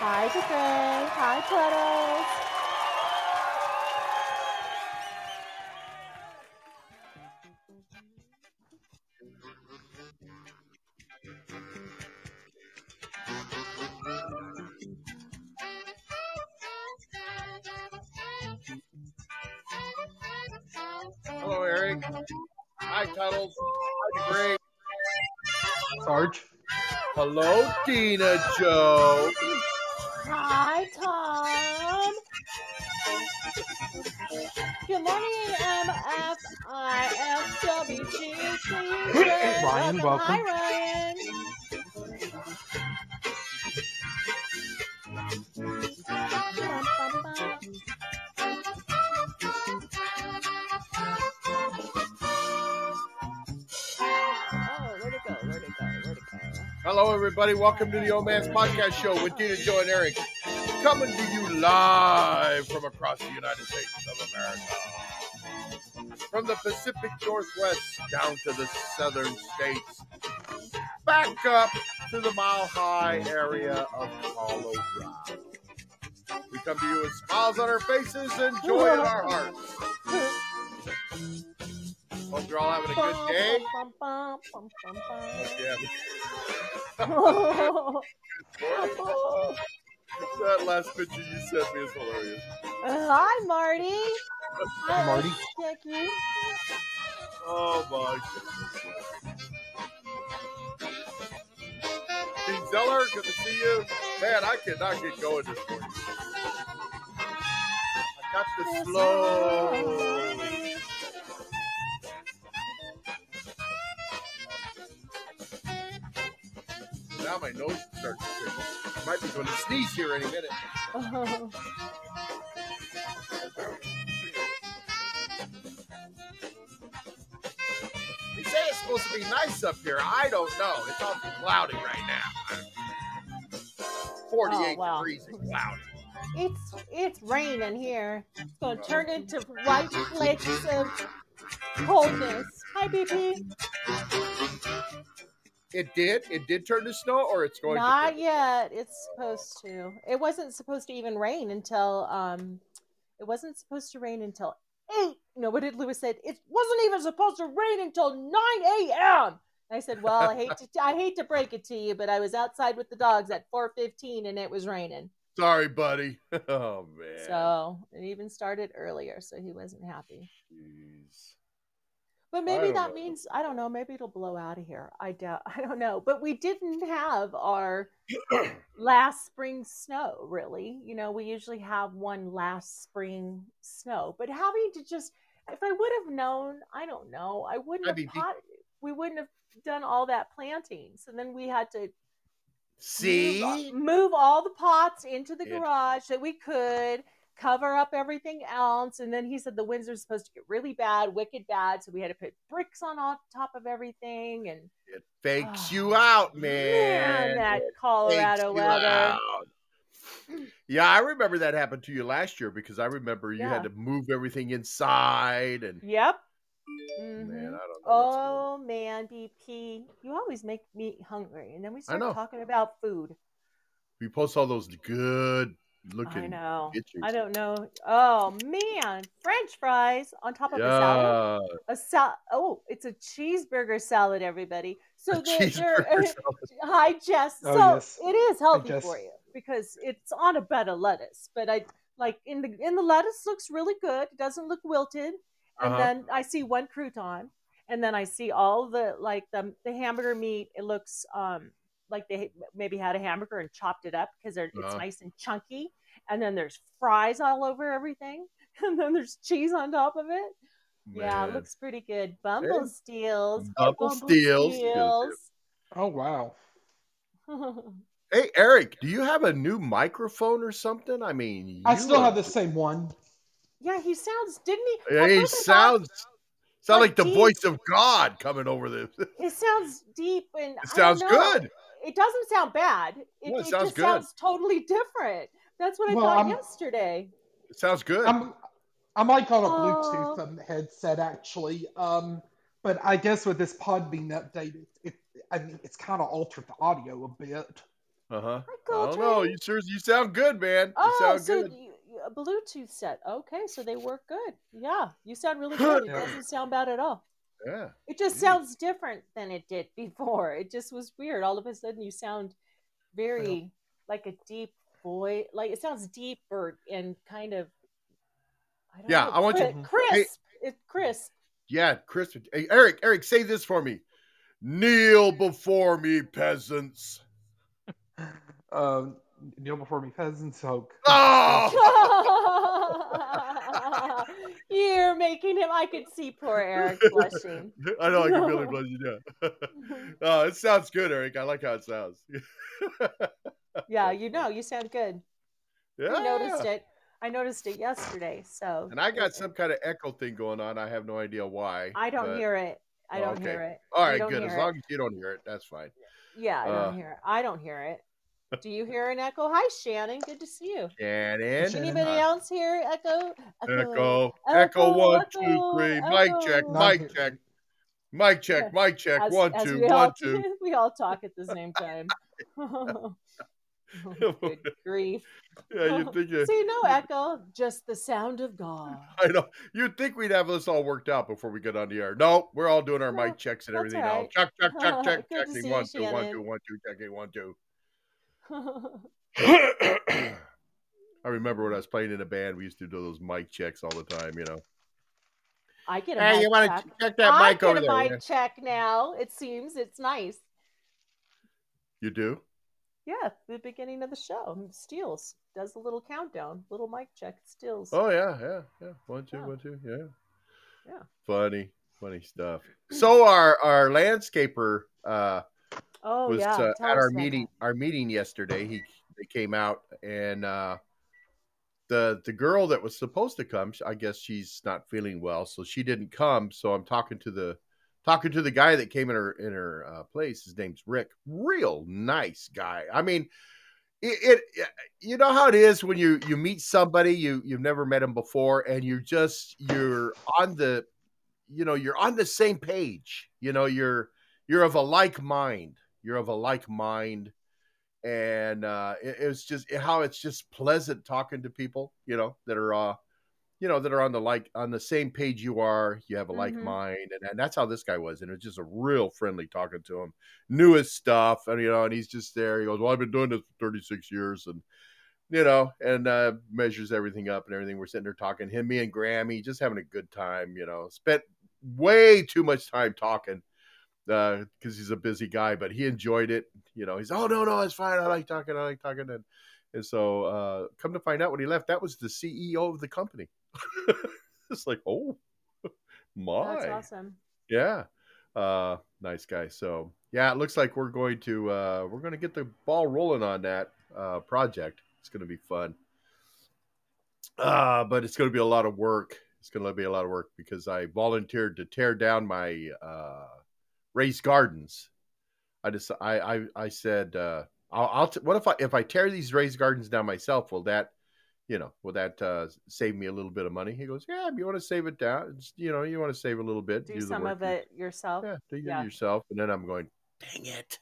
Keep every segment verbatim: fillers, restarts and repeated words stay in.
Hi, Jeffrey. Hi, Puddles. Hello, Eric. Hi, Tuddles. Hi, Great. Sarge. Hello, Dina Joe. Hi, Tom. Good morning, M F I F W G T. Ryan, welcome. Hi, Ryan. Bum, bum, bum. Oh, where'd it go? Where'd it go? Where'd it go? Hello, everybody. Welcome to the Old Man's Podcast Show with Dina Joe and Eric. Coming to you live from across the United States of America. From the Pacific Northwest down to the southern states. Back up to the Mile High area of Colorado. We come to you with smiles on our faces and joy in our hearts. Hope you're all having a good day. Bum, bum, bum, bum, bum. Yeah, Oh. that last picture you sent me is hilarious. Hi, Marty. Hi, Marty. Thank you. Oh my goodness. Dean Zeller, good to see you. Man, I cannot get going this morning. I got the slow. Now my nose is starting to tickle. I might be going to sneeze here any minute. Oh. They say it's supposed to be nice up here. I don't know. It's awful cloudy right now. forty-eight Oh, wow. degrees and cloudy. It's it's raining here. It's going to turn into white flakes of coldness. Hi, B P. It did? It did turn to snow, or it's going Not to? yet. It's supposed to. It wasn't supposed to even rain until um. It wasn't supposed to rain until eight. No, what did Lewis said? It wasn't even supposed to rain until nine a.m. I said, "Well, I hate to I hate to break it to you, but I was outside with the dogs at four fifteen and it was raining." Sorry, buddy. Oh, man. So it even started earlier, so he wasn't happy. Jeez. But I maybe don't that know. means I don't know. Maybe it'll blow out of here. I doubt. I don't know. But we didn't have our last spring snow. Really, you know, we usually have one last spring snow. But having to just, if I would have known, I don't know. I wouldn't I have mean, pot. We wouldn't have done all that planting. So then we had to see? move, move all the pots into the It- garage that we could, cover up everything else. And then he said the winds are supposed to get really bad, wicked bad. So we had to put bricks on on top of everything. And It fakes oh, you out, man. man, that It Colorado fakes you weather. out. Yeah, I remember that happened to you last year because I remember you Yeah. had to move everything inside and Yep. man, Mhm. I don't know what's going Oh man, B P, you always make me hungry, and then we I start know. talking about food. We post all those good I looking know. pictures. I don't know. Oh man, French fries on top of a salad. Yeah. A sal. Oh, it's a cheeseburger salad, everybody. So A the they're cheeseburger salad. hi Jess. Oh, So yes. it is Hi, healthy Jess. for you because it's on a bed of lettuce. But I like in the in the lettuce looks really good. It doesn't look wilted. And Uh-huh. then I see one crouton, and then I see all the like the the hamburger meat. It looks um like they maybe had a hamburger and chopped it up because it's Uh-huh. nice and chunky. And then there's fries all over everything, and then there's cheese on top of it. Yeah, it Man. looks pretty good. Bumble Hey, Steels. Hi, Bumble Bumble Steels. Steels. Oh, wow. Hey, Eric, do you have a new microphone or something? I mean, you I still are, have the same one. Yeah, he sounds, didn't he? Yeah, At he first I thought sounds sound like like the deep. voice of God coming over this. It sounds deep, and It I don't sounds know. good. It doesn't sound bad. It, No, it it sounds just good. sounds totally different. That's what I Well, thought I'm yesterday. It sounds good. I'm I'm like on a Oh, Bluetooth um, headset actually. Um, but I guess with this pod being updated, it I mean it's kind of altered the audio a bit. Uh huh. Hi, I don't know. Coltrane. You sure you sound good, man. You Oh, sound so good. you, you- a Bluetooth set. Okay, so they work good. Yeah, you sound really good. It Yeah. doesn't sound bad at all. Yeah. It just Jeez. sounds different than it did before. It just was weird. All of a sudden, you sound very like a deep voice. Like it sounds deeper and kind of, I don't Yeah, know, I want you. cri- Mhm. Hey, crisp. It's crisp. yeah, Chris. Hey, Eric. Eric, say this for me. Kneel before me, peasants. Um, kneel before me, peasants. Oh, Oh! You're making him. I could see poor Eric blushing. I know I can really blush you down. Oh, it sounds good, Eric. I like how it sounds. Yeah, you know, you sound good. Yeah. I noticed it. I noticed it yesterday. So, And I got it- some kind of echo thing going on. I have no idea why. I don't but- hear it. I Oh, don't okay. hear it. All You right, don't good. hear As it. long as you don't hear it, that's fine. Yeah, I Uh, don't hear it. I don't hear it. Do you hear an echo? Hi, Shannon. Good to see you. Shannon. Shannon. Anybody Uh, else hear echo? Echo. Echo. One, two, three. Mic check. echo. Not Mic here. check. Mic check. Mic check. As, One, as two. we One, all two. we all talk at the same time. Good grief. Yeah, you think you, See, no echo, just the sound of God. I know. You'd think we'd have this all worked out before we get on the air. No, we're all doing our No, mic checks and that's everything all now. right. Check, check, check, check, Good to checking. see One, you, two, one, Shannon. two, one, two, checking, one, two. I remember when I was playing in a band, we used to do those mic checks all the time, you know. I get a Hey, mic you want check. to check that I mic get over a there? mic yeah? check now. It seems it's nice. You do? Yeah, the beginning of the show. Steels does a little countdown, little mic check. Steels. Oh, yeah, yeah, yeah. One, two, Yeah. one, two, yeah. Yeah. Funny, funny stuff. So our our landscaper uh, Oh was yeah. uh, Tell at us our about meeting. Our meeting yesterday. He they came out and uh, the the girl that was supposed to come. I guess she's not feeling well, so she didn't come. So I'm talking to the talking to the guy that came in her in her uh, place. His name's Rick. Real nice guy. I mean, it, it you know how it is when you you meet somebody you you've never met him before, and you're just you're on the you know you're on the same page. You know you're you're of a like mind. You're of a like mind. And uh, it, it was just how it's just pleasant talking to people, you know, that are, uh, you know, that are on the like on the same page you are. You have a like Mhm. mind, and, and that's how this guy was. And it was just a real friendly talking to him, knew his stuff, and you know, and he's just there. He goes, "Well, I've been doing this for thirty-six years," and you know, and uh, measures everything up and everything. We're sitting there talking, him, me, and Grammy, just having a good time. You know, spent way too much time talking because uh, he's a busy guy, but he enjoyed it. You know, he's, oh, no, no, it's fine. I like talking. I like talking. And, and so uh, come to find out when he left, that was the C E O of the company. It's like, oh, my. That's awesome. Yeah. Uh, nice guy. So, yeah, it looks like we're going to, uh, we're going to get the ball rolling on that uh, project. It's going to be fun. Uh, but it's going to be a lot of work. It's going to be a lot of work because I volunteered to tear down my, uh, raised gardens. I just I I, I said uh, I'll, I'll t- what if I if I tear these raised gardens down myself? Will that you know will that uh, save me a little bit of money? He goes, yeah. If you want to save it down, it's, you know, you want to save a little bit. Do, do some the work of it yourself. Yeah, do Yeah. it yourself. And then I'm going, dang it!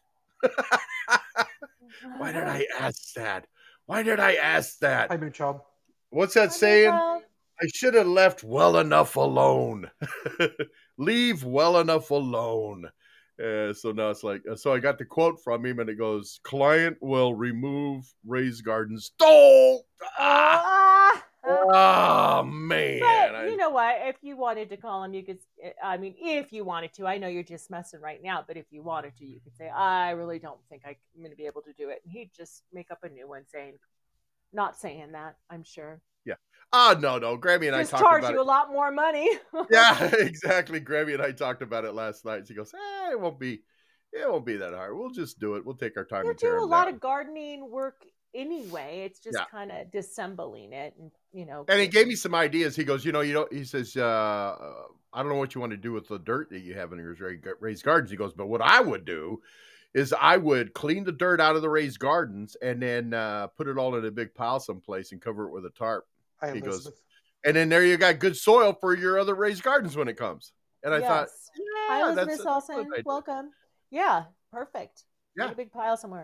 Why did I ask that? Why did I ask that? Hi, Moonchild. What's that Hi, saying? Michelle. I should have left well enough alone. Leave well enough alone. Uh, so now it's like, so I got the quote from him, and it goes, "Client will remove raised gardens." Oh, ah, Ah. oh man! But I, you know what? If you wanted to call him, you could. I mean, if you wanted to, I know you're just messing right now. But if you wanted to, you could say, "I really don't think I'm going to be able to do it," and he'd just make up a new one saying, not saying that. I'm sure. yeah. Oh no, no. Grammy and Just I talked charge about you it. a lot more money. Yeah, exactly. Grammy and I talked about it last night. She goes, eh, "It won't be, it won't be that hard. We'll just do it. We'll take our time You and tear do a them lot down." of gardening work anyway. It's just Yeah. kind of disassembling it, and you know. And he gave me some ideas. He goes, you know, you know, he says, uh, I don't know what you want to do with the dirt that you have in your raised gardens. He goes, but what I would do is I would clean the dirt out of the raised gardens and then uh, put it all in a big pile someplace and cover it with a tarp. Hi, He goes, Elizabeth. and then there you got good soil for your other raised gardens when it comes. And I Yes. thought, yeah, Hi, that's, Elizabeth that's a good Salson. idea. Welcome. Yeah, perfect. Yeah. Get a big pile somewhere.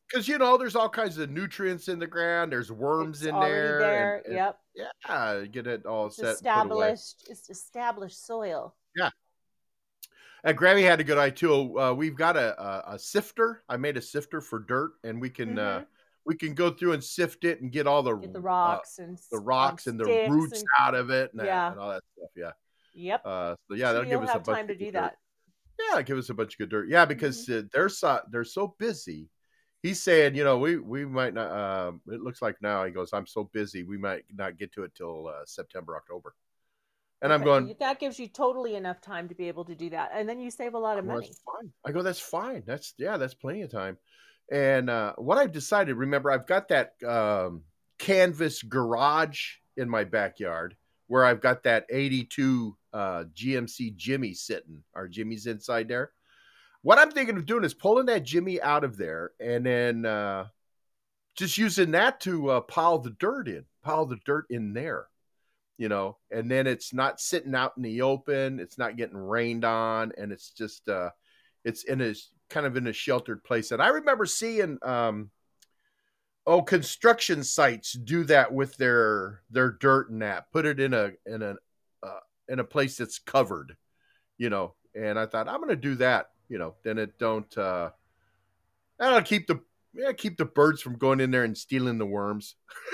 because you know there's all kinds of nutrients in the ground. There's worms It's in already there, there. and, and Yep. yeah, get it all It's set and put away. established. It's established soil. Yeah. And Grammy had a good idea too. Uh, we've got a, a a sifter. I made a sifter for dirt, and we can uh, Mm-hmm. we can go through and sift it and get all the Get the uh, rocks and the um, rocks and the sticks roots and out of it and, that, yeah. and all that stuff. Yeah. Yep. Uh, so yeah, So that'll give you'll us a have bunch time to of good do dirt. that. Yeah, give us a bunch of good dirt. Yeah, because Mm-hmm. uh, they're so they're so busy. He's saying, you know, we we might not. Uh, it looks like now he goes, I'm so busy, we might not get to it till uh, September, October. And I'm Okay, going, that gives you totally enough time to be able to do that, and then you save a lot of well, that's money. fine. I go, that's fine. That's yeah, that's plenty of time. And uh, what I've decided, remember, I've got that um, canvas garage in my backyard where I've got that eighty-two uh, G M C Jimmy sitting. Our Jimmy's inside there. What I'm thinking of doing is pulling that Jimmy out of there and then uh, just using that to uh, pile the dirt in, pile the dirt in there, you know, and then it's not sitting out in the open. It's not getting rained on, and it's just uh, it's in a kind of in a sheltered place. And I remember seeing um, oh construction sites do that with their their dirt and that, put it in a in a uh, in a place that's covered, you know. And I thought I'm going to do that, you know. Then it don't. Uh, That'll keep the yeah keep the birds from going in there and stealing the worms.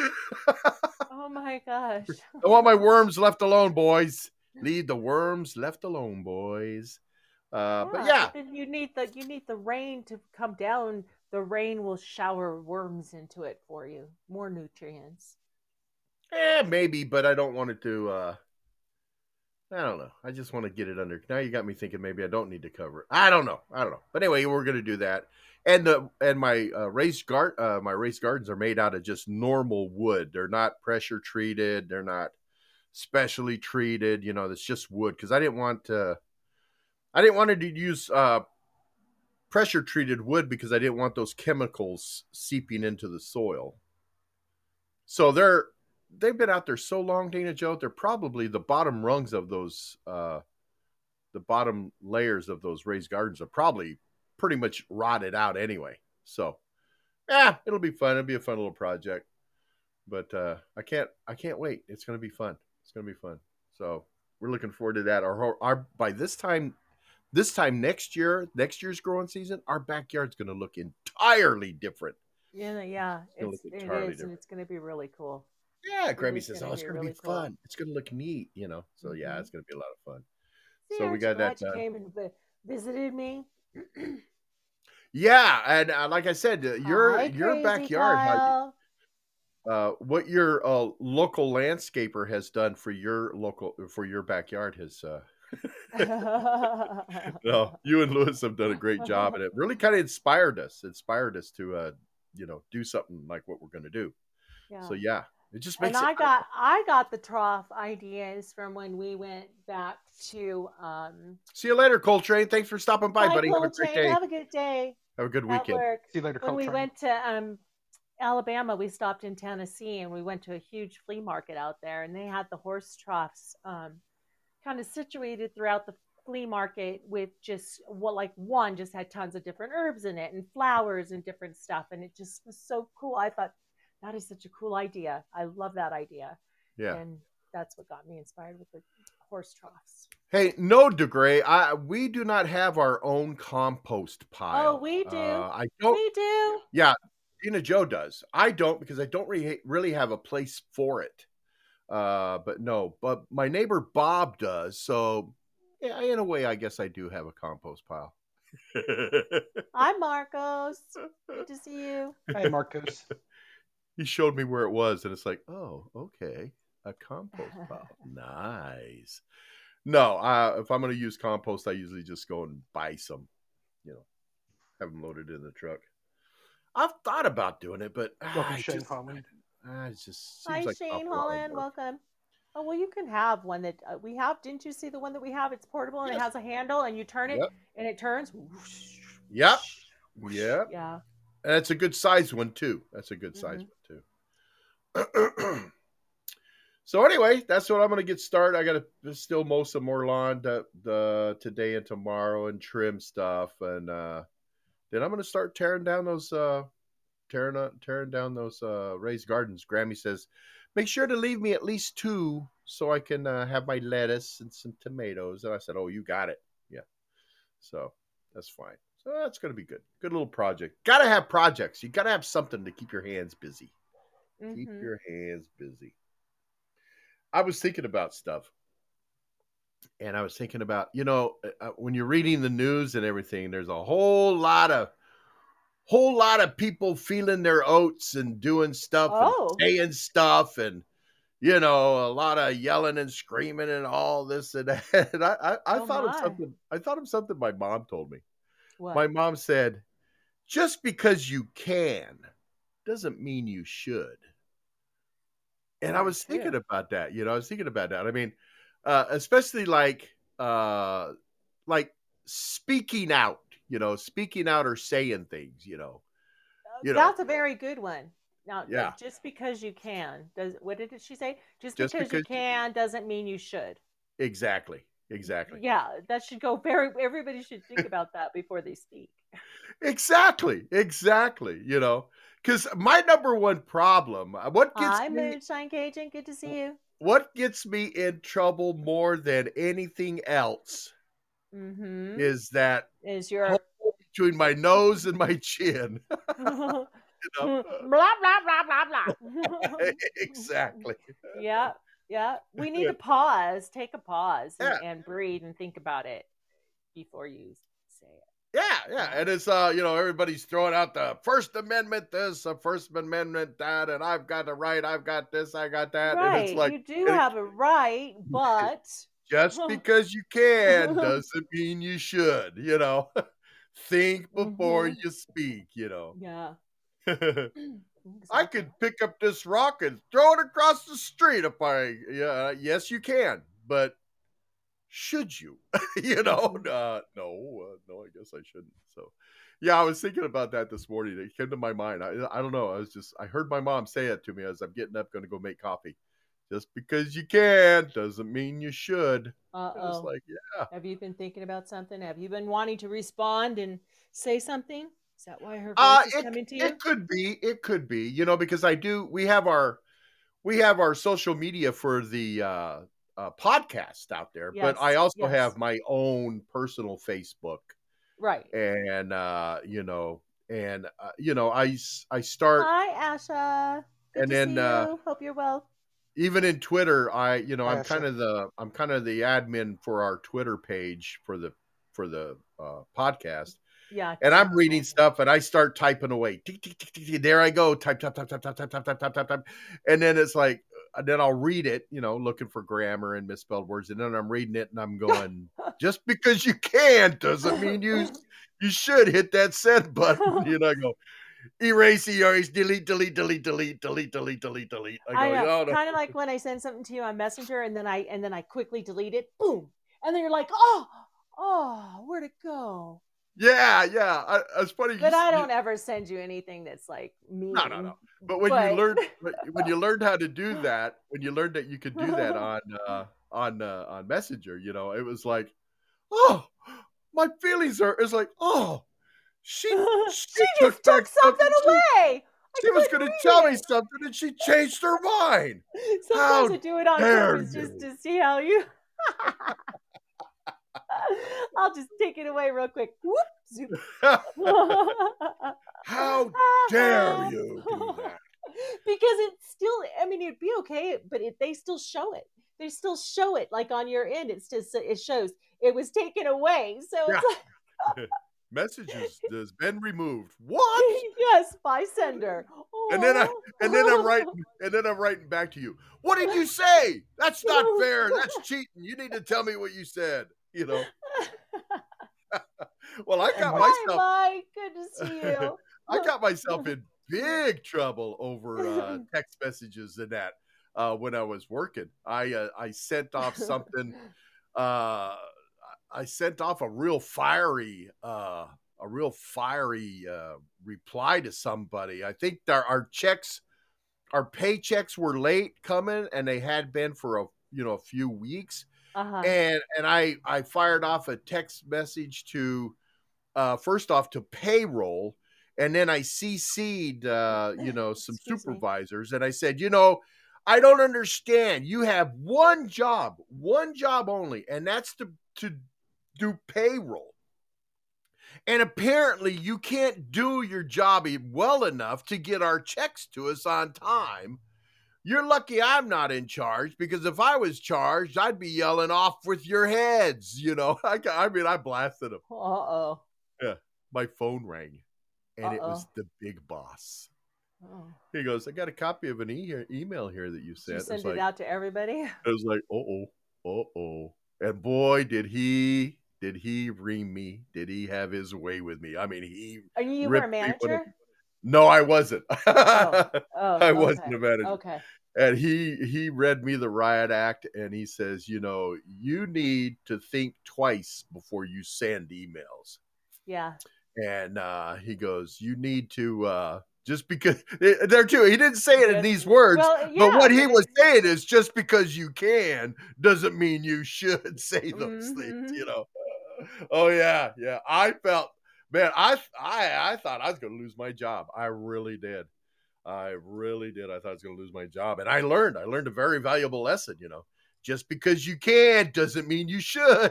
Oh my gosh! I want my worms left alone, boys. Leave the worms left alone, boys. Uh, but Yeah, yeah, but then you need the you need the rain to come down. The rain will shower worms into it for you, more nutrients. eh, maybe, but I don't want it to. Uh, I don't know. I just want to get it under. Now you got me thinking maybe I don't need to cover it. I don't know. I don't know. But anyway, we're gonna do that. And the and my uh, raised guard uh, my raised gardens are made out of just normal wood. They're not pressure treated. They're not specially treated. You know, it's just wood because I didn't want to. I didn't want to use uh, pressure treated wood because I didn't want those chemicals seeping into the soil. So they're they've been out there so long, Dana Joe. They're probably the bottom rungs of those. Uh, the bottom layers of those raised gardens are probably pretty much rotted out anyway. So, yeah, it'll be fun. It'll be a fun little project. But uh, I can't, I can't wait. It's going to be fun. It's going to be fun. So we're looking forward to that. Our, our by this time, this time next year, next year's growing season, our backyard's going to look entirely different. Yeah, yeah, It's it's going to look it entirely is, and different. it's going to be really cool. Yeah, It Grammy is says, going "Oh, to it's be going to be really cool. fun. It's going to look neat." You know. So yeah, Mm-hmm. it's going to be a lot of fun. See, So we aren't you got glad that you done. came and vi- visited me? Yeah, and uh, like I said, uh, your Hi, your crazy backyard, how you, Kyle. uh, what your uh, local landscaper has done for your local for your backyard has. Uh, no, you and Lewis have done a great job, and it really kind of inspired us. Inspired us to, uh, you know, do something like what we're going to do. Yeah. So yeah, it just And makes it. I got I got the trough ideas from when we went back to um See you later, Coltrane. Thanks for stopping by, Bye buddy. Have a great Coltrane. day. Have a good day Have a good at weekend. work. See you later, When we Coltrane. went to um Alabama, we stopped in Tennessee and we went to a huge flea market out there, and they had the horse troughs um kind of situated throughout the flea market with just what like one just had tons of different herbs in it and flowers and different stuff, and it just was so cool. I thought that is such a cool idea. I love that idea. Yeah. And that's what got me inspired with the horse troughs. Hey, no, DeGray, I we do not have our own compost pile. Oh, we do. Uh, I don't. We do. Yeah, Tina Joe does. I don't because I don't really really have a place for it. Uh, but no, but my neighbor Bob does. So, yeah, in a way, I guess I do have a compost pile. Hi, Marcos. Good to see you. Hey, Marcos. He showed me where it was, and it's like, oh, okay, a compost pile, nice. No, uh, if I'm going to use compost, I usually just go and buy some, you know, have them loaded in the truck. I've thought about doing it, but Welcome, ah, it Shane just, Holland. ah, it just seems Hi, like Shane awful lot of Holland. work. Welcome. Oh, well, you can have one that uh, we have. Didn't you see the one that we have? It's portable and Yes. it has a handle, and you turn it, Yep. and it turns. Whoosh, Yep. whoosh. Yep. Yeah. And it's a good size one too. That's a good size Mhm. one too. So anyway, that's what I'm going to get started. I got to still mow some more lawn to, the today and tomorrow and trim stuff, and uh, then I'm going to start tearing down those uh, tearing on, tearing down those uh, raised gardens. Grammy says, "Make sure to leave me at least two so I can uh, have my lettuce and some tomatoes." And I said, "Oh, you got it." Yeah, so that's fine. So that's going to be good. Good little project. Got to have projects. You got to have something to keep your hands busy. Mm-hmm. Keep your hands busy. I was thinking about stuff. And I was thinking about, you know, uh, when you're reading the news and everything, there's a whole lot of, whole lot of people feeling their oats and doing stuff Oh. and saying stuff and, you know, a lot of yelling and screaming and all this and that. And I, I, I Oh thought my. of something. I thought of something my mom told me. What? My mom said, "Just because you can doesn't mean you should." And That's I was true. thinking about that. You know, I was thinking about that. I mean, uh, especially like, uh, like speaking out. You know, speaking out or saying things. You know, you That's know. a very good one. Now, Yeah. just because you can does what did she say? Just, Just because, because you can doesn't mean you should. Exactly. Exactly. Yeah, that should go very. Everybody should think about that before they speak. Exactly. Exactly. You know, because my number one problem, what gets Hi, me, Moonshine Cajun. Good to see you. what gets me in trouble more than anything else Mm-hmm. is that Is your hole between my nose and my chin. You know? blah blah blah blah blah. Exactly. Yeah, yeah. We need to pause, take a pause, and, Yeah. and breathe and think about it before you say it. Yeah, yeah. And it's, uh, you know, everybody's throwing out the First Amendment this, the First Amendment that, and I've got the right, I've got this, I got that. And it's Right, like, you do and it- have a right, but just because you can doesn't mean you should, you know. Think before Mhm. you speak, you know. Yeah. I could pick up this rock and throw it across the street if I, yeah, yes, you can, but should you? You know, Mhm. uh, no, uh, no, I guess I shouldn't. So, yeah, I was thinking about that this morning. It came to my mind. I, I don't know. I was just, I heard my mom say it to me as I'm getting up, going to go make coffee. Just because you can doesn't mean you should. Uh I was oh. like, yeah. Have you been thinking about something? Have you been wanting to respond and say something? Is that why her voice Uh, is it coming to you? it could be, it could be, you know, because I do. We have our we have our social media for the uh, uh, podcast out there, but Yes, I also yes. have my own personal Facebook, Right. and uh, you know, and uh, you know, I s- I start, Hi, Asha. Good and to then see uh, you. Hope you're well. even in Twitter, I you know, Hi, I'm kind Asha. of the I'm kind of the admin for our Twitter page for the for the uh, podcast. Yeah. I And follow I'm her reading also. stuff and I start typing away. Tick, tick, tick, tick, tick. There I go. Type, type, type, type, type, type, type, type, type, type, type. And then it's like, and then I'll read it, you know, looking for grammar and misspelled words. And then I'm reading it and I'm going, just because you can doesn't mean you you should hit that send button. You know, I go, erase, erase, delete, delete, delete, delete, delete, delete, delete, delete. I go, I know. oh, no. Kind of like when I send something to you on Messenger and then I and then I quickly delete it. Boom. And then you're like, oh, oh, where'd it go? Yeah, yeah. I, it's funny. But you, I you, don't ever send you anything that's like mean. No, no, no. But when But you learn when you learned how to do that, when you learned that you could do that on uh, on uh, on Messenger, you know, it was like, oh, my feelings are. It's like, oh, she she, she took just back took something something. away. She, she was going to tell me something, and she changed her mind. Sometimes How I do it on dare purpose you? just to see how you. I'll just take it away real quick. Whoop, zoop. How dare you do that? Because it's still, I mean, it'd be okay, but it, they still show it. They still show it, like on your end. It's just it shows it was taken away. So Yeah. it's like messages has been removed. What? Yes, by sender. And then I Aw. and then I'm writing and then I'm writing back to you. What did you say? That's not fair. That's cheating. You need to tell me what you said. You know. Well, I got Hi, myself. Mike. Good to see you. I got myself in big trouble over uh, text messages and that uh, when I was working. I uh, I sent off something. Uh, I sent off a real fiery, uh, a real fiery uh, reply to somebody. I think our, our checks, our paychecks were late coming, and they had been for a you know a few weeks. Uh-huh. And and I I fired off a text message to uh, first off to payroll, And then I C C'd, uh, you know, some Excuse me. supervisors, and I said, you know, I don't understand. You have one job, one job only, and that's to to do payroll. And apparently you can't do your job well enough to get our checks to us on time. You're lucky I'm not in charge, because if I was charged, I'd be yelling off with your heads. You know, I, I mean, I blasted him. Uh-oh. Yeah. My phone rang, and it was Uh-oh. the big boss. Oh. He goes, I got a copy of an e- email here that you Did sent. you send It's it like, out to everybody? I was like, uh-oh, uh-oh. And boy, did he, did he ream me. Did he have his way with me? I mean, he Are you were a ripped me when manager? it- No, I wasn't. Oh, oh, I wasn't okay. a manager. Okay. And he he read me the riot act, and he says, you know, you need to think twice before you send emails. Yeah. And uh, he goes, you need to, uh, just because, there too, he didn't say it in Yes. these words, Well, but yeah, what he but was it's- saying is, just because you can doesn't mean you should say those things, Mhm. you know? Oh, yeah, yeah. I felt, man, I, I, I thought I was going to lose my job. I really did. I really did. I thought I was going to lose my job. And I learned, I learned a very valuable lesson, you know, just because you can doesn't mean you should.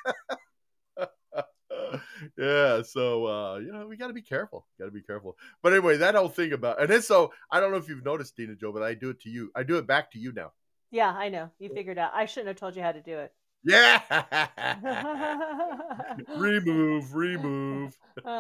Yeah. So, uh, you know, we got to be careful. Got to be careful. But anyway, that whole thing about, and then so I don't know if you've noticed, Dina Joe, but I do it to you. I do it back to you now. Yeah, I know. You figured out. I shouldn't have told you how to do it. Yeah. remove, remove.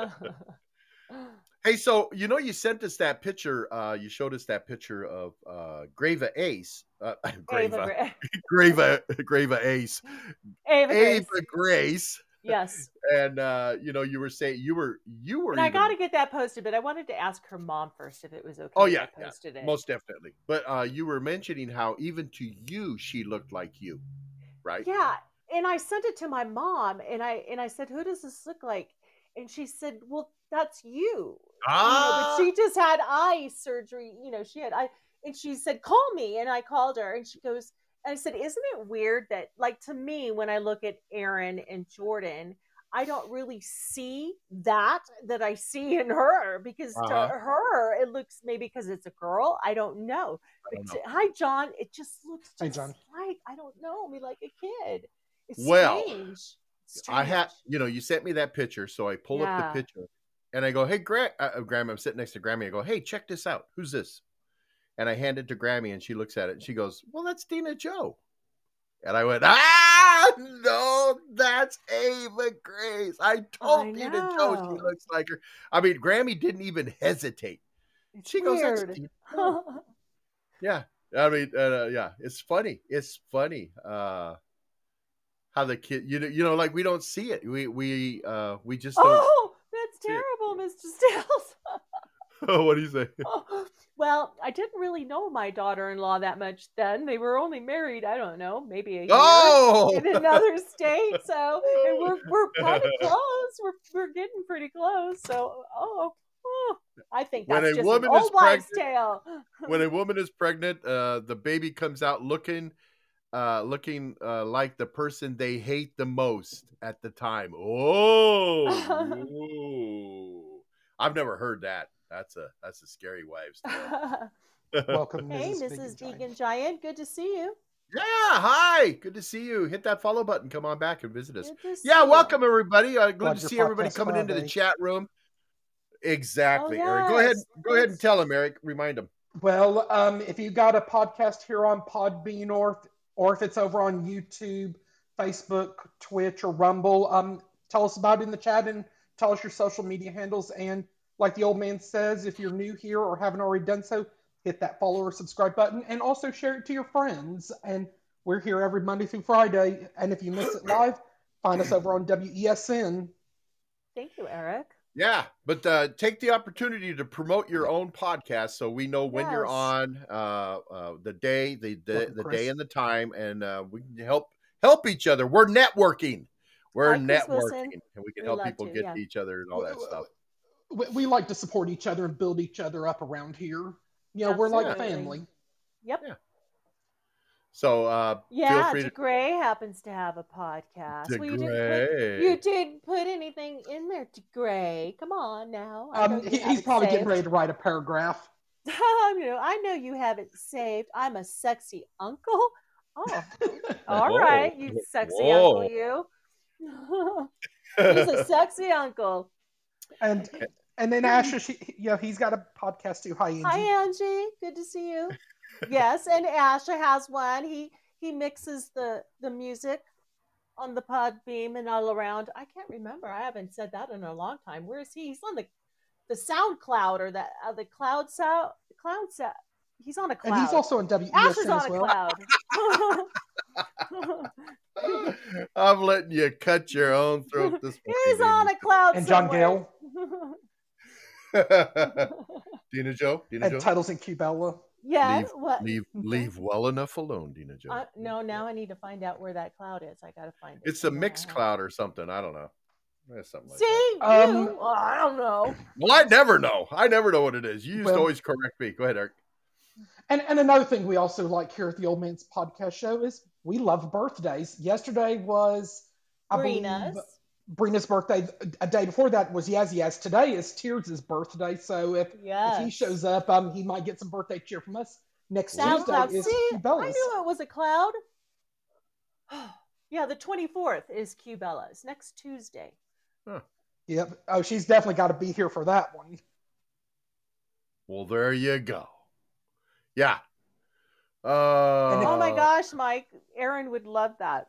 Hey, so, you know, you sent us that picture. Uh, you showed us that picture of uh, Grava Ace. Uh, Grava. Ava, Grava, Grava Ace. Ava Grace. Ava Grace. Yes. And, uh, you know, you were saying you were, you were, And I even... got to get that posted, but I wanted to ask her mom first if it was okay. Oh, yeah, if I posted yeah, it. most definitely. But uh, you were mentioning how even to you, she looked like you, right? Yeah. And I sent it to my mom, and I and I said, who does this look like? And she said, well, that's you. Ah. You know, but she just had eye surgery. You know, she had eye. And she said, call me. And I called her, and she goes, and I said, isn't it weird that, like, to me, when I look at Aaron and Jordan, I don't really see that that I see in her, because Uh-huh. to her it looks, maybe because it's a girl, I don't know. I don't But know. to, hi, John. It just looks Hey, just John. like, I don't know, me like a kid. It's Well, strange. I had, Strange. you know, you sent me that picture, so I pull Yeah. up the picture, and I go, hey, Gra- uh, Grandma, I'm sitting next to Grammy. I go, hey, check this out. Who's this? And I hand it to Grammy, and she looks at it, and she goes, well, that's Dina Joe. And I went, ah, no, that's Ava Grace. I told I Dina Joe she know. looks like her. I mean, Grammy didn't even hesitate. It's She goes, that's weird. Dina Joe. Yeah. I mean, uh, yeah, it's funny. It's funny. Uh, how the kid, you know, you know, like we don't see it. We, we, uh, we just don't. Oh, that's see it. terrible, Mister Stills. What do you say? Oh, well, I didn't really know my daughter-in-law that much then. They were only married, I don't know, maybe a year Oh, in another state. So, and we're we're kind of close. We're we're getting pretty close. So, oh, oh I think When that's a just woman an is old wives' pregnant- tale. when a woman is pregnant, uh, the baby comes out looking, uh, looking uh, like the person they hate the most at the time. Oh, ooh. I've never heard that. That's a that's a scary wives tale. Welcome, Hey, Missus Missus Vegan Vegan Giant. Giant, good to see you. Yeah, hi. Good to see you. Hit that follow button. Come on back and visit us. Good to see Yeah, you. welcome everybody. Uh, good Plug to your see everybody podcast coming into the Friday. chat room. Exactly, Eric. Go yes. ahead. Go ahead and Thanks. tell him, Eric. Remind him. Well, um, if you got a podcast here on Podbean, or or if it's over on YouTube, Facebook, Twitch, or Rumble, um, tell us about it in the chat and tell us your social media handles. And like the old man says, if you're new here or haven't already done so, hit that follow or subscribe button, and also share it to your friends. And we're here every Monday through Friday. And if you miss it live, find us over on W E S N. Thank you, Eric. Yeah, but uh, take the opportunity to promote your own podcast so we know when you're Yes. on, uh, uh, the day, the the, Welcome, the Chris. day and the time, and uh, we can help help each other. We're networking. We're Hi, Chris Wilson. networking, and we can We help love people to, get yeah. to each other and all that stuff. We, we like to support each other and build each other up around here. You know, we're like Absolutely. family. Yep. Yeah. So uh, Yeah, feel free DeGray happens to have a podcast. to Well, you didn't put DeGray. you didn't put anything in there, Gray. Come on now. I know Um, you he, have he's it probably getting saved. ready to write a paragraph. you know, I know you have it saved. I'm a sexy uncle. Oh, all Whoa. right, you sexy Whoa. uncle, you. He's a sexy uncle. And and then Asher, she, you know, he's got a podcast too. Hi, Angie. Hi, Angie. Good to see you. Yes, and Asher has one. He he mixes the the music on the pod beam and all around. I can't remember. I haven't said that in a long time. Where is he? He's on the the SoundCloud or the uh, the cloud sound cloud sound. He's on a cloud. And he's also in W E S Asher's N on as a well. cloud. I'm letting you cut your own throat this morning. He's on a cloud And John somewhere. Gale. Dina Joe? Dina And Joe? Titles and Q Bella. Yeah. Leave, what? leave, leave well enough alone, Dina Joe. Uh, no, now I need to find out where that cloud is. I gotta find it. It's a mixed cloud or something. I don't know. It's something like See, that. you? Um, Oh, I don't know. Well, I never know. I never know what it is. You used Well- to always correct me. Go ahead, Eric. And and another thing we also like here at the Old Man's Podcast Show is we love birthdays. Yesterday was, I Marina's. believe, Brina's birthday. A day before that was Yaz Yaz. Today is Tears' birthday. So if, Yes. if he shows up, um, he might get some birthday cheer from us. Next SoundCloud. Tuesday is See, Q I Bella's. knew it was a cloud. Yeah, the twenty-fourth is Q Bella's. Next Tuesday. Yep. Oh, she's definitely got to be here for that one. Well, there you go. Yeah. Uh, Oh my gosh, Mike. Aaron would love that.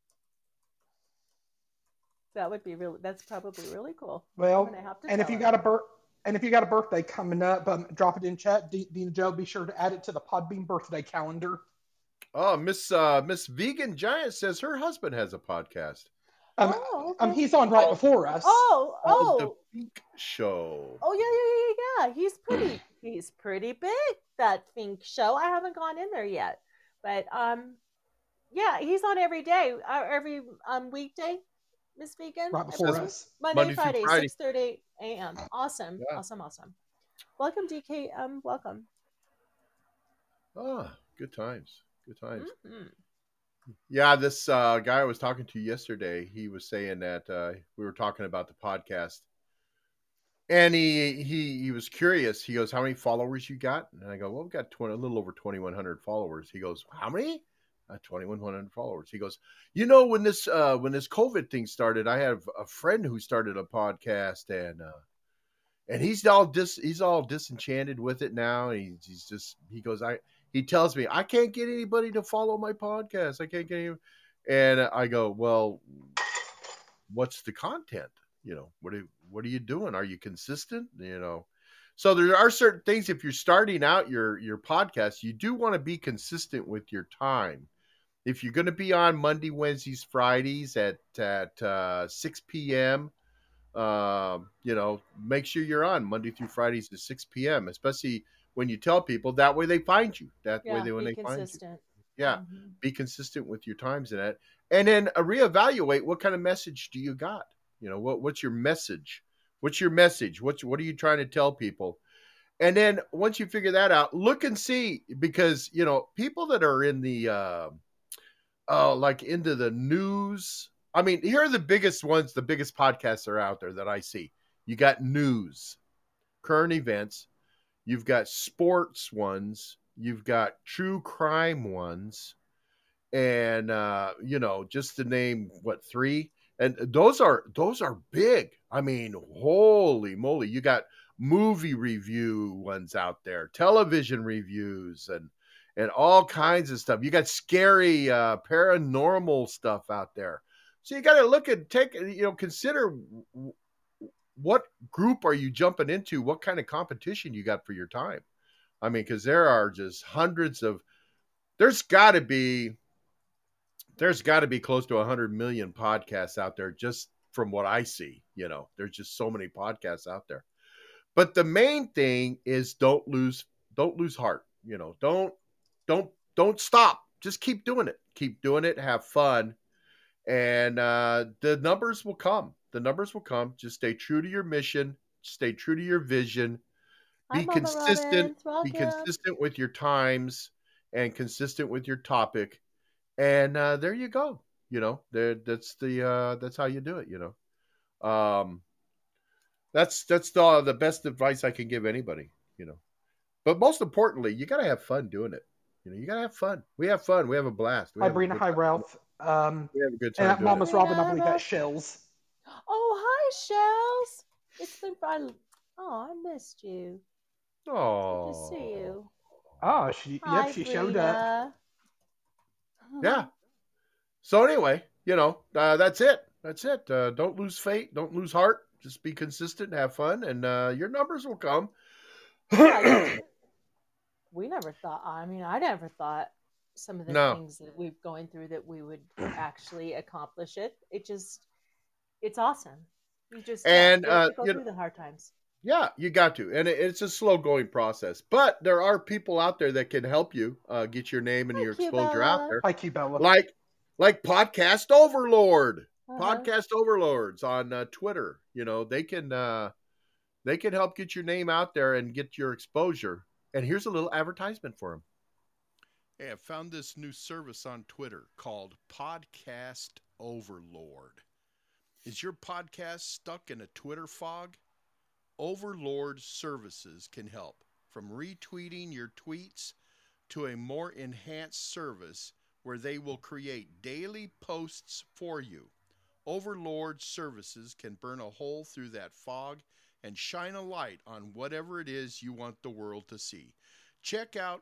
That would be really, that's probably really cool. Well, I'm gonna have to and if tell you her. got a bir- and if you got a birthday coming up, um, drop it in chat. D- Dean Joe, be sure to add it to the Podbean birthday calendar. Oh, Miss uh, Miss Vegan Giant says her husband has a podcast. Um, Oh, okay. um, he's on right before us. Oh, Called oh, The Pink Show. oh, yeah, yeah, yeah, yeah. He's pretty, he's pretty big. That Fink show. I haven't gone in there yet, but um, yeah, he's on every day, uh, every um weekday. Miss Vegan. Right before Every- us. Monday, Monday through Friday, Friday. six thirty a.m. Awesome, Yeah. awesome, awesome. Welcome, D K. Um, welcome. Ah, good times. Good times. Mhm. Yeah, this uh, guy I was talking to yesterday, he was saying that uh, we were talking about the podcast, and he he he was curious. He goes, "How many followers you got?" And I go, "Well, we've got twenty, a little over twenty-one hundred followers." He goes, "How many?" Uh, twenty-one hundred followers. He goes, "You know, when this uh, when this COVID thing started, I have a friend who started a podcast, and uh, and he's all dis he's all disenchanted with it now. And he, he's just he goes, I he tells me I can't get anybody to follow my podcast. I can't get any. And I go, well, what's the content? You know, what are what are you doing? Are you consistent? You know, so there are certain things. If you're starting out your your podcast, you do want to be consistent with your time. If you're going to be on Monday, Wednesdays, Fridays at at uh, six p.m. Um, you know, make sure you're on Monday through Fridays at six p.m. Especially when you tell people, that way they find you. That Yeah, way they when be they find you. consistent. Yeah, Mhm. be consistent with your times in it, and then uh, reevaluate what kind of message do you got. You know, what what's your message? What's your message? What's what are you trying to tell people? And then once you figure that out, look and see, because you know people that are in the uh, uh, like into the news. I mean, here are the biggest ones, the biggest podcasts are out there that I see. You got news, current events. You've got sports ones. You've got true crime ones. And, uh, you know, just to name, what, three? And those are those are big. I mean, holy moly. You got movie review ones out there, television reviews, and and all kinds of stuff. You got scary uh, paranormal stuff out there. So you got to look at, take, you know, consider what group are you jumping into? What kind of competition you got for your time? I mean, because there are just hundreds of, there's got to be, there's got to be close to one hundred million podcasts out there just from what I see. You know, there's just so many podcasts out there. But the main thing is don't lose, don't lose heart. You know, don't, don't, don't stop. Just keep doing it. Keep doing it. Have fun. And uh, the numbers will come. The numbers will come. Just stay true to your mission. Stay true to your vision. Hi, Be Mama consistent. Robbins. Be Welcome. consistent with your times and consistent with your topic. And uh, there you go. You know, there. That's the. Uh, that's how you do it. You know. Um, That's that's the the best advice I can give anybody, you know. But most importantly, you got to have fun doing it. You know, you got to have fun. We have fun. We have a blast. We Hi, have a Brina. good Hi, time. Ralph. Um, We have a good and time that doing it. Mama's Robin, I Brina, believe Ralph. that's Shells. Oh, hi, Shells. It's been fun. Oh, I missed you. Good to see Oh, you. Oh, she, yep, Hi, she showed up. Brina. yeah. So anyway, you know, uh, that's it. That's it. Uh, don't lose faith. Don't lose heart. Just be consistent, have fun, and uh, your numbers will come. Yeah, you, we never thought. I mean, I never thought some of the No. things that we've going through that we would actually accomplish it. It just, it's awesome. You just, And, yeah, you have uh, to go you through know, the hard times. Yeah, you got to. And it, it's a slow going process. But there are people out there that can help you uh, get your name and Hi, your Q exposure out Bella. there. Hi, Q Bella. Like like Podcast Overlord. Uh-huh. Podcast Overlords on uh, Twitter. You know, they can uh, they can help get your name out there and get your exposure. And here's a little advertisement for them. Hey, I found this new service on Twitter called Podcast Overlord. Is your podcast stuck in a Twitter fog? Overlord services can help, from retweeting your tweets to a more enhanced service where they will create daily posts for you. Overlord services can burn a hole through that fog and shine a light on whatever it is you want the world to see. Check out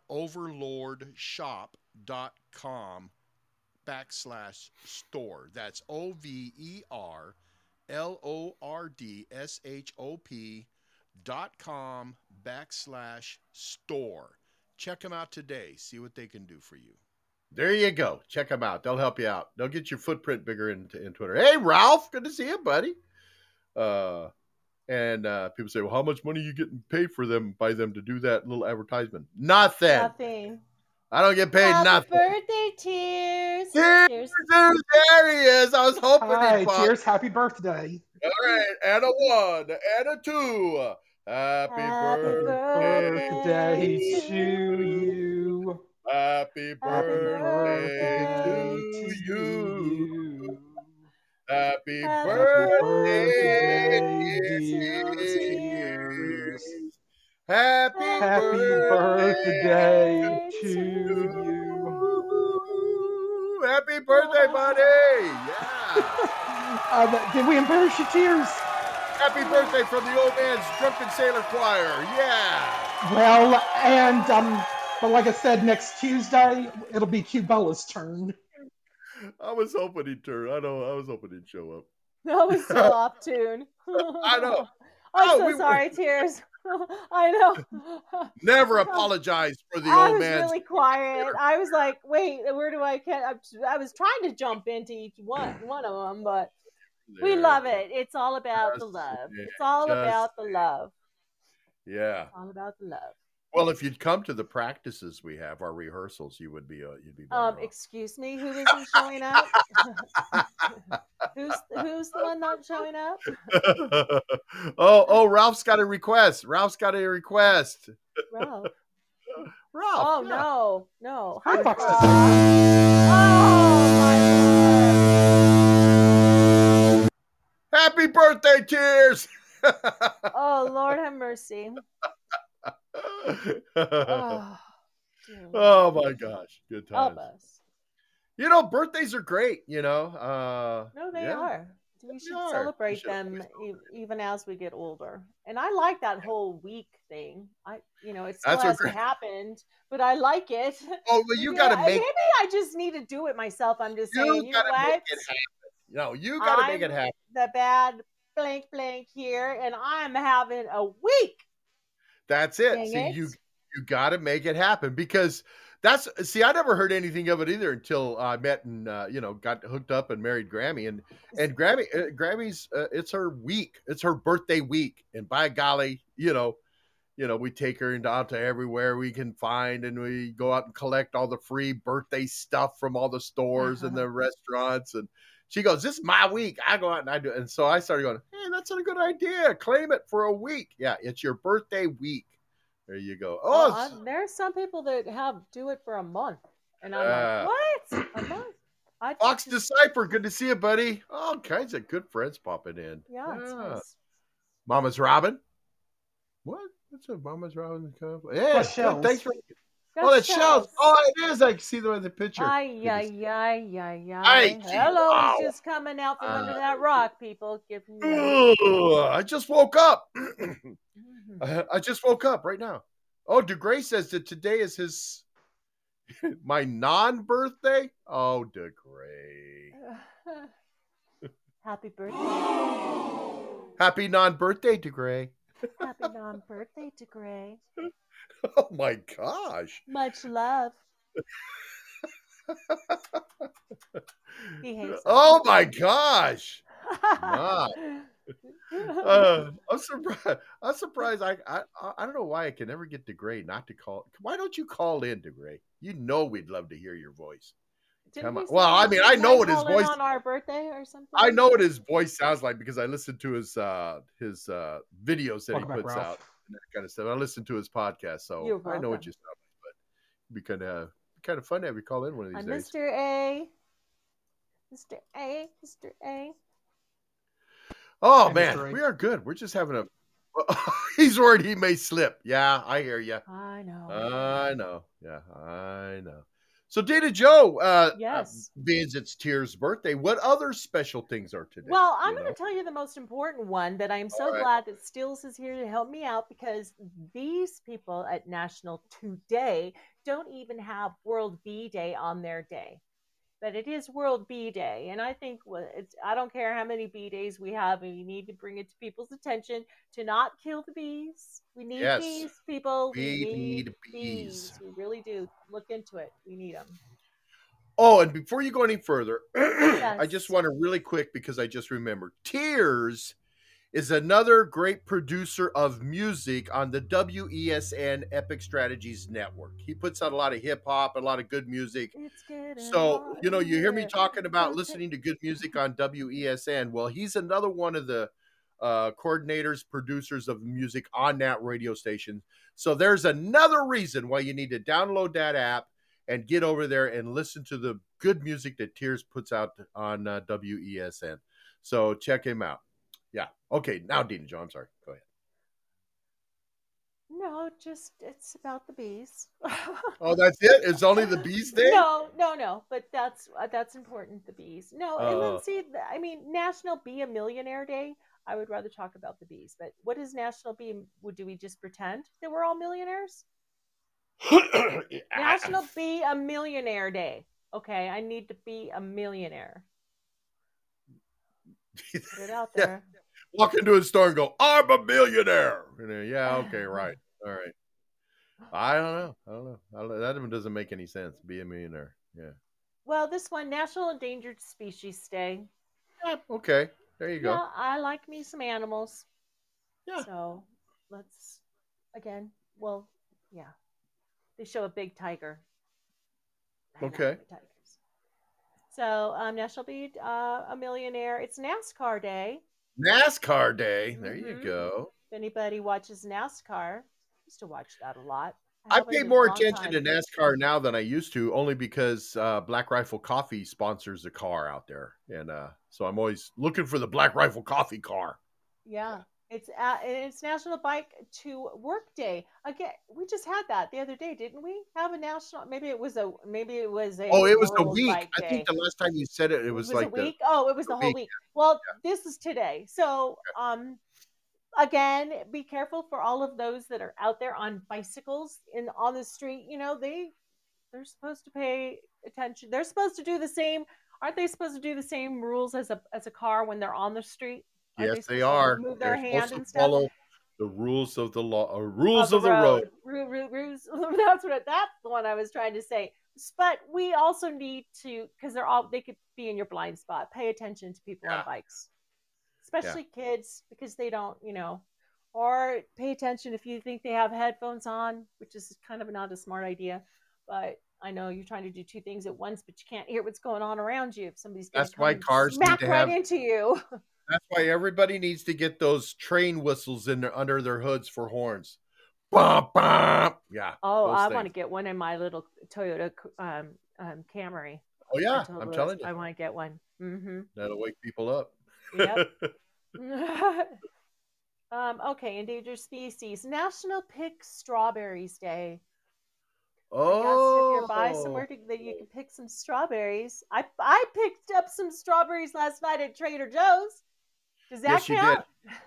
overlordshop.com backslash store. That's O V E R L O R D S H O P dot com backslash store. Check them out today. See what they can do for you. There you go. Check them out. They'll help you out. They'll get your footprint bigger in, in Twitter. Hey, Ralph. Good to see you, buddy. Uh, and uh, people say, well, how much money are you getting paid for them by them to do that little advertisement? Nothing. Nothing. I don't get paid Happy nothing. birthday, Tears. Tears, Tears. Tears, there he is. I was hoping Hi, he'd pop. Tears. Happy birthday. All right, and a one, and a two. Happy, Happy birthday, Birthday birthday to you. Happy Happy birthday birthday to to you. you. Happy Happy birthday, birthday, dear dear Tears. Tears. Happy Happy birthday birthday to to you. you. Happy birthday, buddy. Yeah. Uh, did we embarrass you, Tears? Happy birthday from the Old Man's Drunken Sailor Choir. Yeah. Well, and um, but like I said, next Tuesday it'll be Q Bella's turn. I was hoping he'd turn. I know. I was hoping he'd show up. That was so off tune. I know. I'm Oh, so we were- sorry, Tears. I know. Never apologize for the I old was man's. really quiet. I was like, wait, where do I get? I was trying to jump into each one, one of them, but we There. love it. It's all about the Just love. saying, It's all just about the love. Yeah. All about the love. Well, if you'd come to the practices we have, our rehearsals, you would be. Uh, you'd be. better Um, off. excuse me, who isn't showing up? who's who's the one not showing up? oh, oh, Ralph's got a request. Ralph's got a request. Ralph. Ralph. Oh yeah. no, no. Hi, Hi, Fox. Ralph. Oh my Happy birthday, Tears. Lord. Oh Lord, have mercy. Oh, dear oh Lord. my gosh, good times. Help us. You know, birthdays are great. You know, uh, No, they yeah. are. We should are. We celebrate should them always e- even as we get older. And I like that whole week thing. I, you know, it still That's a hasn't great- happened, but I like it. Oh, well, you Maybe got to I- make. Maybe I just need to do it myself. I'm just You saying. You know got to what? make it happen. No, you got to make it I'm happen. The bad blank blank here, and I'm having a week. That's it. Dang see, it. you you got to make it happen because that's see. I never heard anything of it either until I met and uh, you know got hooked up and married Grammy and and Grammy uh, Grammy's uh, it's her week. It's her birthday week, and by golly, you know, you know we take her into out to everywhere we can find, and we go out and collect all the free birthday stuff from all the stores and the restaurants and. She goes, this is my week. I go out and I do it. And so I started going, hey, that's a good idea. Claim it for a week. Yeah, it's your birthday week. There you go. Oh, Oh, it's- I- there are some people that have do it for a month, and I'm Uh, like, what? A month? I Fox just- Decipher. Good to see you, buddy. All kinds of good friends popping in. Yeah, it's nice. Mama's Robin. What? What's a Mama's Robin? Yeah, That's good. Shells. Thanks for. That's Oh, that's Shells. Shells. Oh, it is. I can see them in the picture. Ay, Good to ay, see. ay, ay, Ay, ay. gee, Hello, wow. he's just coming out from under Uh, that rock, people. Give me that. Ugh, I just woke up. Mhm. I I just woke up right now. Oh, DeGray says that today is his my non-birthday. Oh, DeGray. Happy birthday. Happy non-birthday, DeGray. Happy non-birthday to Gray. Oh my gosh. Much love. He hates us. Oh my gosh. My. Uh, I'm surprised. I'm surprised. I, I I don't know why I can never get DeGray not to call. Why don't you call in, DeGray? You know we'd love to hear your voice. Didn't Come he on. say Well, I he mean, I know might what his call in voice. on our birthday or something? I know what his voice sounds like because I listen to his uh his uh videos that Welcome he back, puts Ralph. out and that kind of stuff. I listen to his podcast, so You're I know what welcome. you sound like. But it'd be kind of kind of fun to have you call in one of these I'm days. Mister A. Mister A. Mister A. Oh Hey, man, Mister A. we are good. We're just having a. He's worried he may slip. Yeah, I hear you. I know. I know. Yeah, I know. So, Data Joe, uh, Yes. uh, being it's Tier's birthday, what other special things are today? Well, I'm you going know? to tell you the most important one that I am so All right. glad that Stills is here to help me out because these people at National Today don't even have World Bee Day on their day. But it is World Bee Day, and I think what it's, I don't care how many bee days we have, and we need to bring it to people's attention to not kill the bees. We need Yes. bees, people. We, We need, need bees. bees. We really do. Look into it. We need them. Oh, and before you go any further, I Yes. just want to really quick because I just remembered Tears is another great producer of music on the W E S N Epic Strategies Network. He puts out a lot of hip hop, a lot of good music. It's getting So, hot you know, in you hear me here. talking about Don't listening to good music on W E S N. Well, he's another one of the uh, coordinators, producers of music on that radio station. So there's another reason why you need to download that app and get over there and listen to the good music that Tears puts out on uh, W E S N. So check him out. Yeah. Okay. Now, Dina Joe, I'm sorry. Go ahead. No, just it's about the bees. Oh, that's it? It's only the bees day? No, no, no. But that's uh, that's important. The bees. No, and Oh. then see, th- I mean, National Be a Millionaire Day. I would rather talk about the bees. But what is National Be? Would do we just pretend that we're all millionaires? National Be a Millionaire Day. Okay, I need to be a millionaire. Put it out Yeah. there. Walk into a store and go, I'm a millionaire. And then, yeah, okay, right. All right. I don't know. I don't know. I don't, that even doesn't make any sense. Be a millionaire. Yeah. Well, this one, National Endangered Species Day. Yeah, okay. There you go. Yeah, I like me some animals. Yeah. So let's again. Well, yeah. They show a big tiger. I like Okay. the tigers. So um, National Be uh, a Millionaire. It's NASCAR Day. NASCAR Day. There you Mhm. go. If anybody watches NASCAR, I used to watch that a lot. I haven't pay in a more long attention time. to NASCAR now than I used to, only because uh, Black Rifle Coffee sponsors a car out there. And uh, so I'm always looking for the Black Rifle Coffee car. Yeah. It's uh, it's National Bike to Work Day. Again, we just had that the other day, didn't we? Have a national? Maybe it was a maybe it was a Oh, it was a World week. Bike I Day. think the last time you said it, it It was, was like a week. Oh, it was the the whole week. week. Well, this is today. So, um, again, be careful for all of those that are out there on bicycles in on the street. You know, they they're supposed to pay attention. They're supposed to do the same. Aren't they supposed to do the same rules as a as a car when they're on the street? Aren't Yes, they supposed to are. move They're their supposed hand to and stuff? follow the rules of the law, or rules Of of the road. Ru- ru- rules. That's what. That's the one I was trying to say. But we also need to, because they're all they could be in your blind spot. Pay attention to people Yeah. on bikes, especially kids, because they don't, you know, or pay attention if you think they have headphones on, which is kind of not a smart idea. But I know you're trying to do two things at once, but you can't hear what's going on around you if somebody's going to That's come why and cars need smack to right have. into you. That's why everybody needs to get those train whistles in their, under their hoods for horns. Bah, bah. Yeah. Oh, those I things. want to get one in my little Toyota um, um, Camry. Oh yeah, I told I'm Louis telling you, I want to get one. Mm-hmm. that'll wake people up. Yep. Um, okay, endangered species. National Pick Strawberries Day. I guess if you're by somewhere Oh, to, that you can pick some strawberries. I I picked up some strawberries last night at Trader Joe's. Does that yes, you did. count?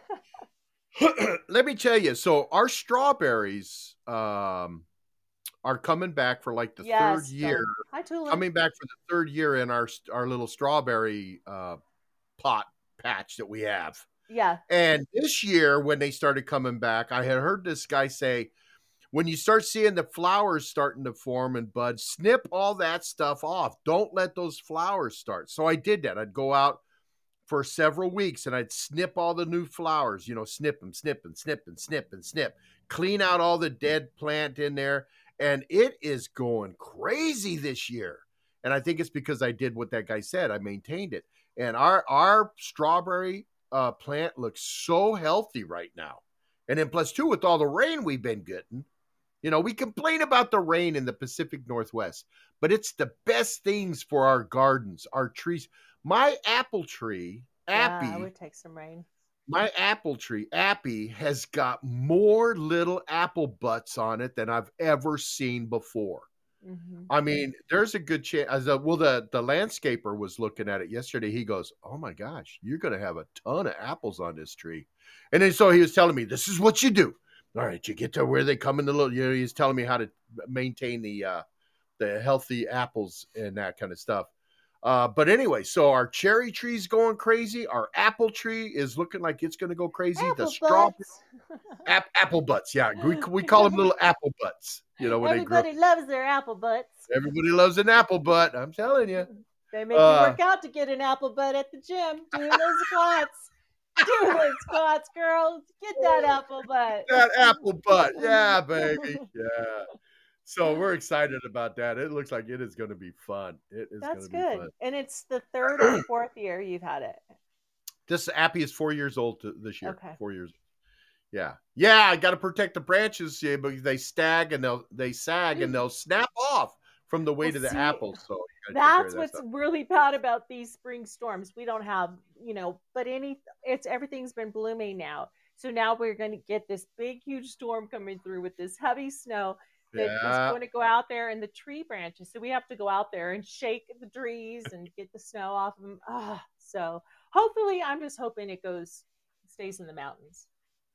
Let me tell you. So our strawberries um, are coming back for like the third Yes, year. John. Hi, Tula. Coming back for the third year in our our little strawberry uh, pot patch that we have. Yeah. And this year, when they started coming back, I had heard this guy say, when you start seeing the flowers starting to form and bud, snip all that stuff off. Don't let those flowers start. So I did that. I'd go out for several weeks and I'd snip all the new flowers, you know, snip them, snip and snip and snip and snip, clean out all the dead plant in there. And it is going crazy this year. And I think it's because I did what that guy said. I maintained it. And our, our strawberry uh, plant looks so healthy right now. And then plus two, with all the rain we've been getting, you know, we complain about the rain in the Pacific Northwest, but it's the best things for our gardens, our trees. My apple tree, Yeah, I Appy, would take some rain. my apple tree, Appy, has got more little apple butts on it than I've ever seen before. Mm-hmm. I mean, there's a good chance. As a, well, the the landscaper was looking at it yesterday. He goes, "Oh my gosh, you're going to have a ton of apples on this tree," and then so he was telling me, "This is what you do. All right, you get to where they come in the little." You know, he's telling me how to maintain the uh, the healthy apples and that kind of stuff. Uh, but anyway, so our cherry tree's going crazy. Our apple tree is looking like it's going to go crazy. Apple the straw butts. ap- apple butts, yeah, we we call them little apple butts. You know, when they grow. Everybody loves their apple butts. Everybody loves an apple butt. I'm telling you. They make Uh, you work out to get an apple butt at the gym, doing those squats. Do those squats, girls. Get that apple butt. that apple butt, yeah, baby, yeah. So we're excited about that. It looks like it is going to be fun. It is That's going to be good. And it's the third or fourth year you've had it. This Appy is four years old to, this year. Okay. Four years. Yeah, yeah. I got to protect the branches, yeah, because they stag and they'll they sag and they'll snap off from the weight Well, of the see, apples. So you gotta take care That's of that what's stuff. really bad about these spring storms. We don't have, you know, but any it's everything's been blooming now. So now we're going to get this big, huge storm coming through with this heavy snow that is Yeah. going to go out there in the tree branches. So we have to go out there and shake the trees and get the snow off of them. Ah, so hopefully, I'm just hoping it goes stays in the mountains.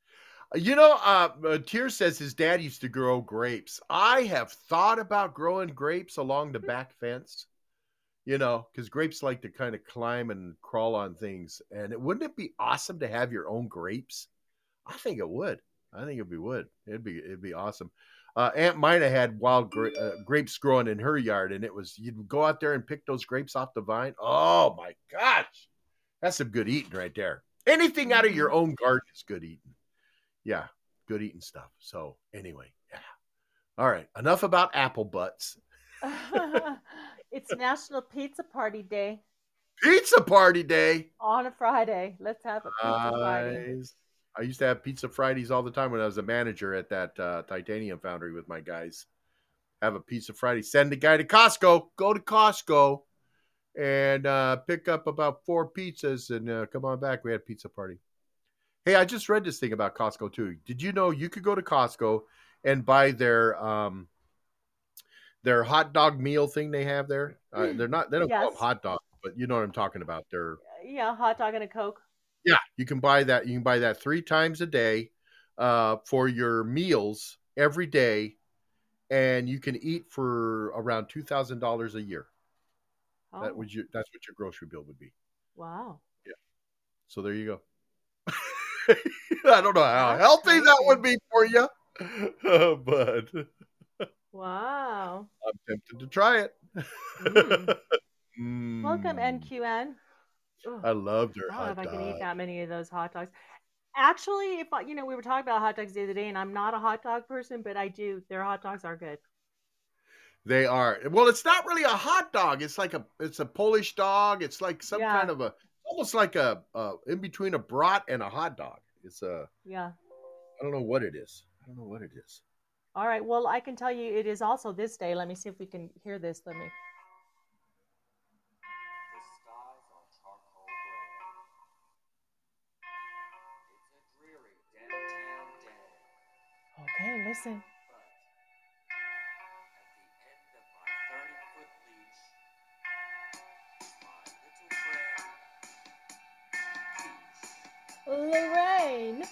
You know, uh, uh, Tier says his dad used to grow grapes. I have thought about growing grapes along the back fence, you know, because grapes like to kind of climb and crawl on things. And it, wouldn't it be awesome to have your own grapes? I think it would. I think it'd be would. It'd be it'd be awesome. Uh, Aunt Mina had wild gra- uh, grapes growing in her yard, and it was you'd go out there and pick those grapes off the vine. Oh my gosh, that's some good eating right there. Anything out of your own garden is good eating. Yeah, good eating stuff. So anyway, yeah. All right, enough about apple butts. It's National Pizza Party Day Pizza party day. on a Friday. Let's have a pizza party. Nice. I used to have pizza Fridays all the time when I was a manager at that uh, titanium foundry with my guys. Have a pizza Friday. Send the guy to Costco. Go to Costco and uh, pick up about four pizzas and uh, come on back. We had a pizza party. Hey, I just read this thing about Costco too. Did you know you could go to Costco and buy their um, their hot dog meal thing they have there? Uh, they're not. They don't call Yes. them hot dogs, but you know what I'm talking about. They're Yeah, hot dog and a Coke. yeah. You can buy that. You can buy that three times a day uh, for your meals every day, and you can eat for around two thousand dollars a year. Oh, That would you. That's what your grocery bill would be. wow. So there you go. I don't know how That's healthy that crazy. would be for you, but Wow. I'm tempted to try it. Mm. Mm. Welcome, N Q N. Ugh, I love their I don't know hot if I can eat dog. that many of those hot dogs. Actually, if I, you know, we were talking about hot dogs the other day, and I'm not a hot dog person, but I do. Their hot dogs are good. They are. Well, it's not really a hot dog. It's like a it's a Polish dog. It's like some Yeah. kind of a almost like a, a in between a brat and a hot dog. It's a Yeah. I don't know what it is. I don't know what it is. All right. Well, I can tell you it is also this day. Let me see if we can hear this. Let me. The skies are charcoal gray. It's a dreary day Listen. Lorraine.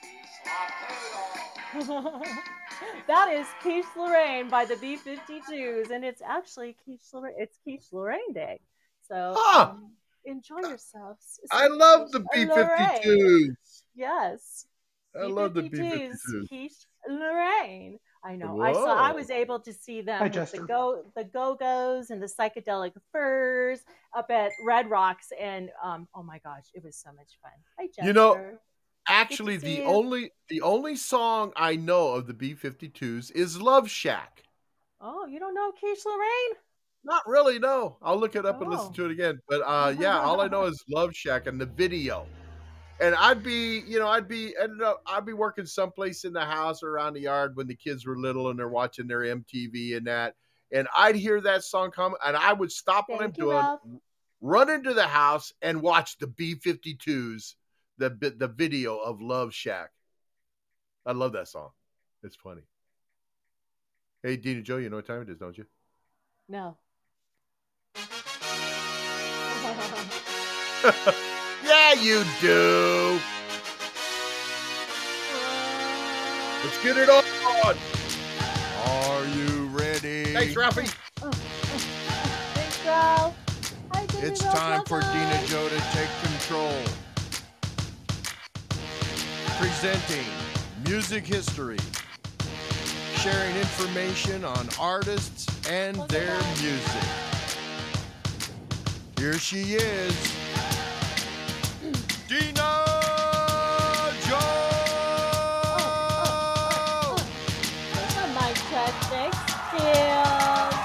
That is Quiche Lorraine by the B fifty-twos, and it's actually Quiche Lorraine. It's Quiche Lorraine Day, so Huh. um, enjoy yourselves. I love the Quiche B Lorraine. fifty-twos. Yes, I love the B B fifty-twos, fifty-twos. Quiche Lorraine. I know. I saw. I Whoa. was able to see them Hi, with Jester. the go the Go Go's and the Psychedelic Furs up at Red Rocks, and um, oh my gosh, it was so much fun. Hi, Jester. You know, actually, see the you. only the only song I know of the B fifty-twos is Love Shack. Oh, you don't know Quiche Lorraine? Not really, no. I'll look it up and listen Oh. to it again. But uh, yeah, all I know is Love Shack and the video. And I'd be, you know, I'd be, ended up, I'd be working someplace in the house or around the yard when the kids were little and they're watching their M T V and that. And I'd hear that song come and I would stop what I'm Thank you, doing, Ralph. run into the house and watch the B fifty-twos, the the video of Love Shack. I love that song. It's funny. Hey, Dina Joe, you know what time it is, don't you? No. Yeah, you do. Let's get it on. Are you ready? Thanks, Ralphie. Thanks, Ralph. Hi, Dina It's Joe, time for welcome. Dina Joe to take control. Presenting music history, sharing information on artists and Welcome their back. music. Here she is, Dina Joe. Oh, oh, oh, oh. There's a mic check. Thanks, Skills.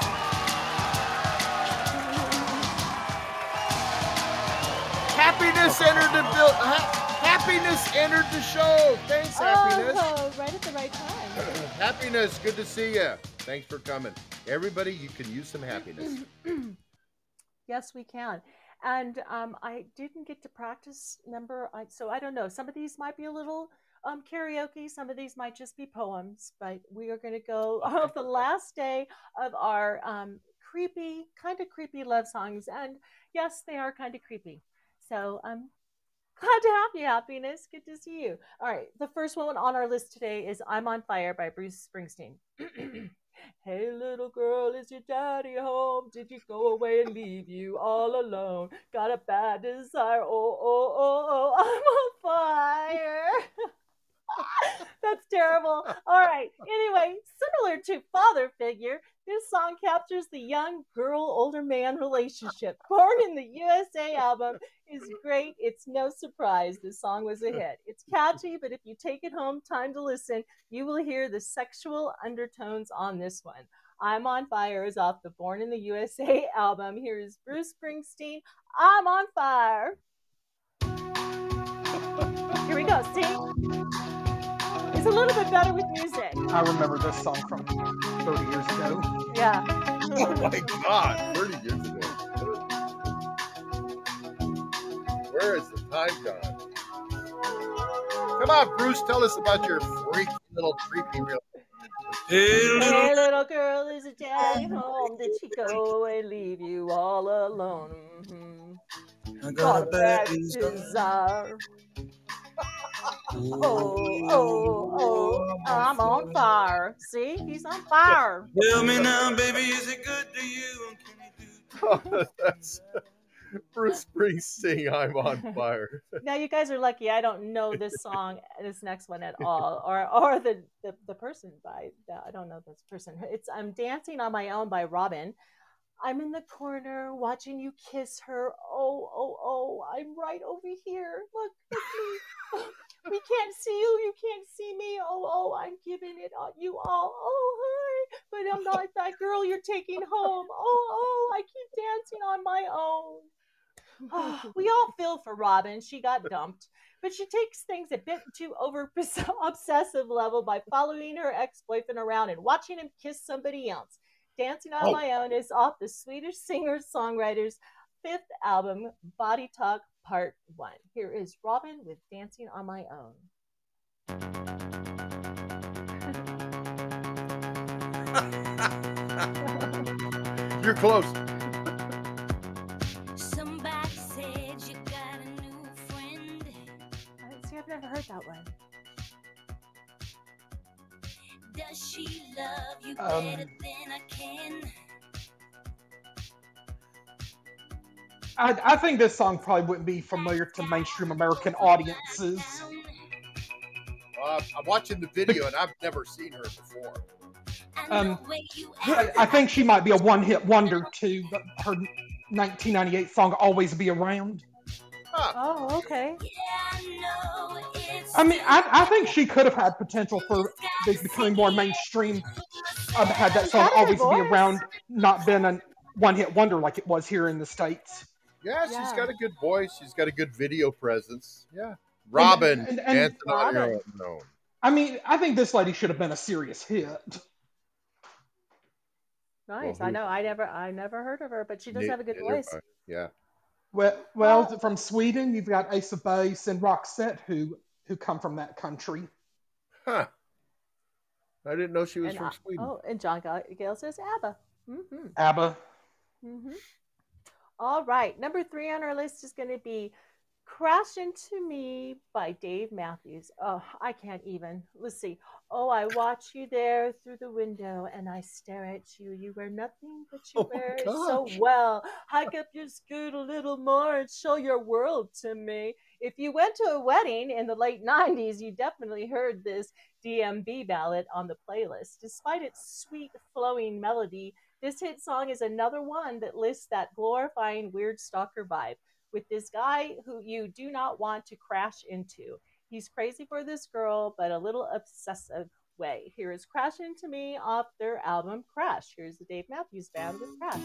Happiness entered the bill. Ha- happiness entered the show. Thanks, Happiness. Oh, right at the right time. Happiness, good to see you. Thanks for coming. Everybody, you can use some happiness. Yes, we can. And um, I didn't get to practice number, I, so I don't know. Some of these might be a little um, karaoke. Some of these might just be poems. But we are going to go off the last day of our um, creepy, kind of creepy love songs. And yes, they are kind of creepy. So I'm glad to have you, Happiness. Good to see you. All right, the first one on our list today is "I'm on Fire" by Bruce Springsteen. Hey, little girl, is your daddy home? Did you go away and leave you all alone? Got a bad desire. Oh, oh, oh, oh, I'm on fire. That's terrible. All right. Anyway, similar to Father Figure, this song captures the young girl, older man relationship. Born in the U S A album is great. It's no surprise this song was a hit. It's catchy, but if you take it home, time to listen, you will hear the sexual undertones on this one. I'm on Fire is off the Born in the U S A album. Here is Bruce Springsteen. I'm on fire. Here we go. See? It's a little bit better with music. I remember this song from thirty years ago. Yeah. Oh my God, thirty years ago. Where is the time gone? Come on, Bruce, tell us about your freaky little creepy real. Hey, little Hey, little girl, is your daddy home? Did she go away, leave you all alone? Mm-hmm. I Got a bad desire. desire. Oh, oh, oh, I'm on fire. See, he's on fire. Tell me now, baby, is it good to you? And can you do That's Bruce Springsteen, I'm on fire. Now you guys are lucky. I don't know this song, this next one at all, or or the the, the person by the, I don't know this person. It's I'm Dancing on My Own by Robin. I'm in the corner watching you kiss her. Oh, oh, oh, I'm right over here. Look, look me. We can't see you. You can't see me. Oh, oh, I'm giving it all, you all. Oh, hi. But I'm not that girl you're taking home. Oh, oh, I keep dancing on my own. Oh, we all feel for Robin. She got dumped. But she takes things a bit too over obsessive level by following her ex-boyfriend around and watching him kiss somebody else. Dancing on Oh. My Own is off the Swedish singer-songwriter's fifth album, Body Talk Part one. Here is Robin with Dancing on My Own. You're close. Somebody said you got a new friend. Uh, See, I've never heard that one. Does she love you Um, better than I can? I, I think this song probably wouldn't be familiar to mainstream American audiences. Uh, I'm watching the video and I've never seen her before. Um, I, I think she might be a one-hit wonder too, but her nineteen ninety-eight song "Always Be Around." Huh. Oh, okay. I mean, I, I think she could have had potential for be- becoming more mainstream. Um, had that song Got a good "Always Be voice. Around" not been a one-hit wonder like it was here in the States. Yeah, she's Yeah. got a good voice. She's got a good video presence. Yeah. Robin, and- and- dancing on your Robin. own. I mean, I think this lady should have been a serious hit. Nice. Well, I who- know. I never, I never heard of her, but she does Ne- have a good neither voice. have I. Yeah. Well, well, Well- from Sweden, you've got Ace of Base and Roxette, who who come from that country. Huh. I didn't know she was And from I- Sweden. Oh, and John Ga- Gale says ABBA. Mm-hmm. ABBA. Mm-hmm. All right. Number three on our list is going to be Crash Into Me by Dave Matthews. Oh, I can't even. Let's see. Oh, I watch you there through the window and I stare at you. You wear nothing, but you Oh my wear it so gosh. well. Hike up your skirt a little more and show your world to me. If you went to a wedding in the late nineties, you definitely heard this D M B ballad on the playlist. Despite its sweet, flowing melody, this hit song is another one that lists that glorifying weird stalker vibe with this guy who you do not want to crash into. He's crazy for this girl, but a little obsessive way. Here is Crash Into Me off their album Crash. Here's the Dave Matthews Band with Crash.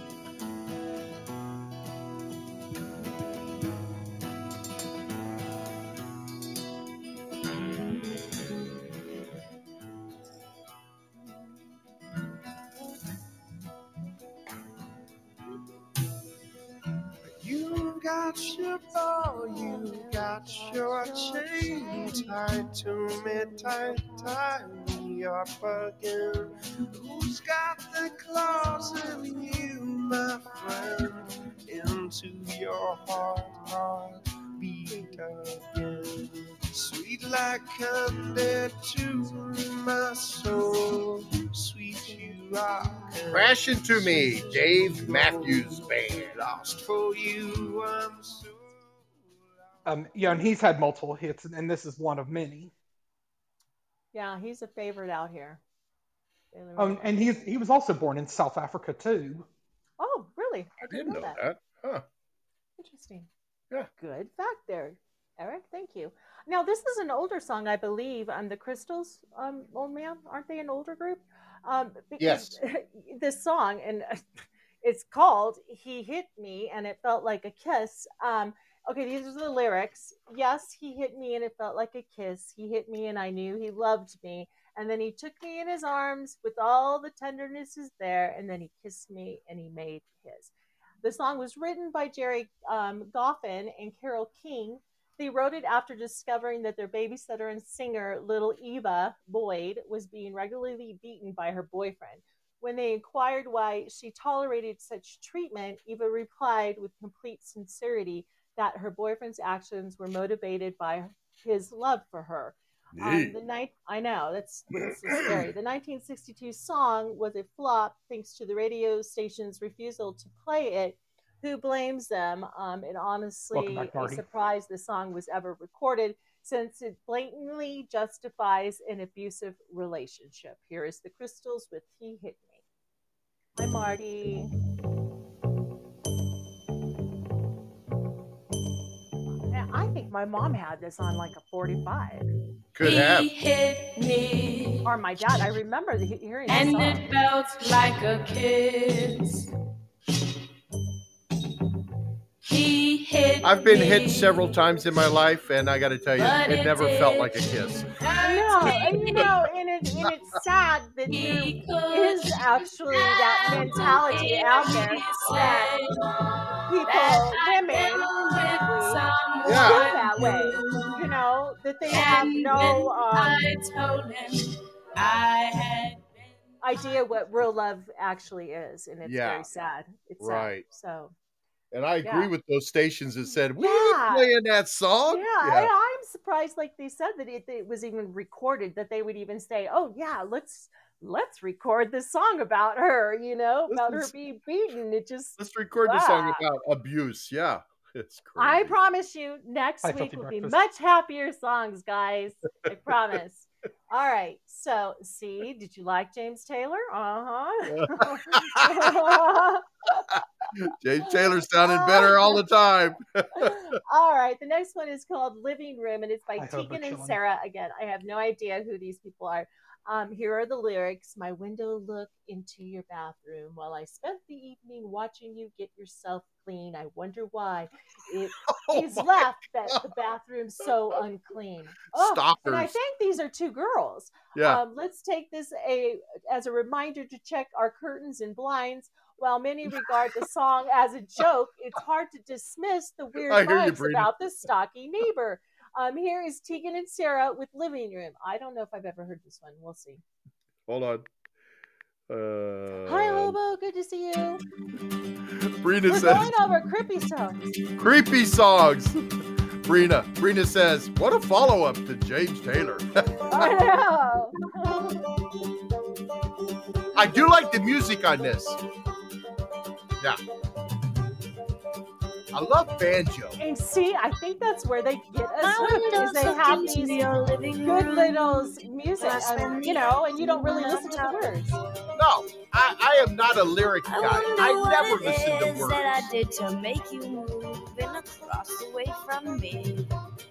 You got your ball, you got your chain tied to me, tight, tie me up again. Who's got the claws in you, my friend? Into your heart, heart beat again. Sweet like candy to my soul, sweet you are. Crash Into Me, Dave Matthews Band. Lost for you, I'm so Um, yeah, and he's had multiple hits, and, and this is one of many. Yeah, he's a favorite out here. Really, really Um, like and him. he's he was also born in South Africa too. Oh, really? I didn't know that. Huh. Interesting. Yeah. Good fact there, Eric. Thank you. Now, this is an older song, I believe. Um, the Crystals, um, old man, aren't they an older group? Um, because this song, and it's called "He Hit Me and It Felt Like a Kiss." Um, okay, these are the lyrics. Yes, he hit me and it felt like a kiss. He hit me and I knew he loved me. And then he took me in his arms with all the tenderness is there. And then he kissed me and he made his. The song was written by Jerry um, Goffin and Carole King. They wrote it after discovering that their babysitter and singer, little Eva Boyd, was being regularly beaten by her boyfriend. When they inquired why she tolerated such treatment, Eva replied with complete sincerity that her boyfriend's actions were motivated by his love for her. Um, the night I know that's what's so scary. The nineteen sixty-two song was a flop thanks to the radio station's refusal to play it. Who blames them? Um, and honestly, Welcome back, a Marty. surprise the song was ever recorded since it blatantly justifies an abusive relationship. Here is the Crystals with "He Hit Me." Hi, Marty. Yeah, I think my mom had this on like a forty-five. Could have. He hit me, Or my dad. I remember the, hearing this and song. it felt like a kiss. He hit I've been me, hit several times in my life, and I got to tell you, it never felt like a kiss. No, and you know, and, it, and it's sad that there is actually that mentality out there that people, women, specifically, Yeah. feel that way. You know, that they have And no. then Um, I told him I had been idea what real love actually is, and it's Yeah. very sad. It's Right. sad. So And I agree Yeah. with those stations that said, we Yeah. ain't playing that song. yeah, I, I'm surprised. Like they said that it, it was even recorded. That they would even say, "Oh yeah, let's let's record this song about her." You know, This about her is- being beaten. It just. Let's record the song Wow. about abuse. Yeah. It's crazy. I promise you, next Hi, week Filthy will be Breakfast. much happier songs, guys. I promise. All right. So, see, did you like James Taylor? Uh huh. James Taylor sounding better all the time. All right. The next one is called Living Room, and it's by I hope Tegan we're and chilling. Sarah. Again, I have no idea who these people are. Um, here are the lyrics. My window look into your bathroom while I spent the evening watching you get yourself clean. I wonder why it Oh is my left that the bathroom's so unclean. Oh, and I Stalkers. think these are two girls. Yeah. Um, let's take this a as a reminder to check our curtains and blinds. While many regard the song as a joke, it's hard to dismiss the weird I hear you, vibes Brady. about the stocky neighbor. Um, here is Tegan and Sarah with Living Room. I don't know if I've ever heard this one. We'll see. Hold on. Uh, Hi, Hobo. Good to see you. Brina We're says, going over creepy songs. creepy songs. Brina. Brina says, what a follow up to James Taylor. I know. I do like the music on this. Yeah. I love banjo. And see, I think that's where they get us My hooked, is windows they look have into these your living good room. little music, I um, spend you the know, and you don't really listen to the words. No, I, I am not a lyric guy. I wonder I what never it listen to is words. that I did to make you move in across away from me.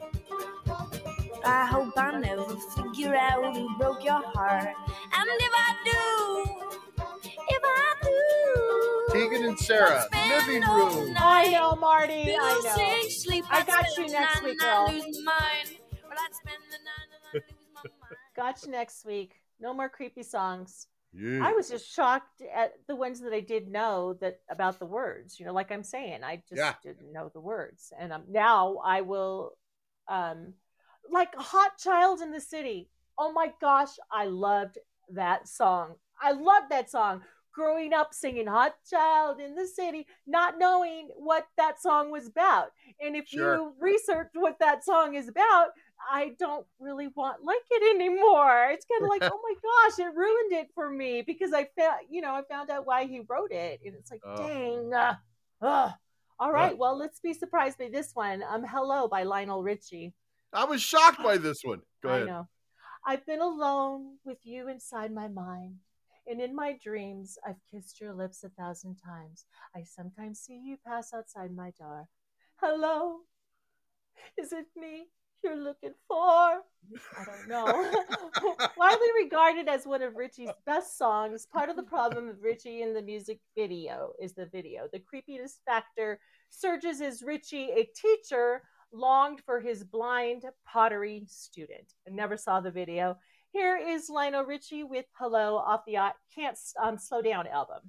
I hope I never figure out who broke your heart. And if I do, if I do, Tegan and Sarah, I'll spend living all room. night I know, Marty. I losing know. sleep. I I'd got spend you the next night week, and I'd girl. lose my mind. Well, I'd spend the night and I'd lose my mind. Got you next week. No more creepy songs. Yeah. I was just shocked at the ones that I did know that about the words. You know, like I'm saying, I just Yeah. didn't know the words, and um, now I will, um, like "Hot Child in the City." Oh my gosh, I loved that song. I loved that song. Growing up singing "Hot Child in the City," not knowing what that song was about, and if Sure. you research what that song is about, I don't really want like it anymore. It's kind of like, oh my gosh, it ruined it for me because I found, you know, I found out why he wrote it, and it's like, Oh. dang. Uh, ugh. All right, well, let's be surprised by this one. Um, "Hello" by Lionel Richie. I was shocked by this one. Go I ahead. know. I've been alone with you inside my mind, and in my dreams, I've kissed your lips a thousand times. I sometimes see you pass outside my door. Hello, is it me you're looking for? I don't know. Widely regarded as one of Richie's best songs, part of the problem of Richie in the music video is the video. The creepiness factor surges as Richie, a teacher, longed for his blind pottery student. I never saw the video. Here is Lionel Richie with "Hello" off the uh, Can't um, Slow Down album.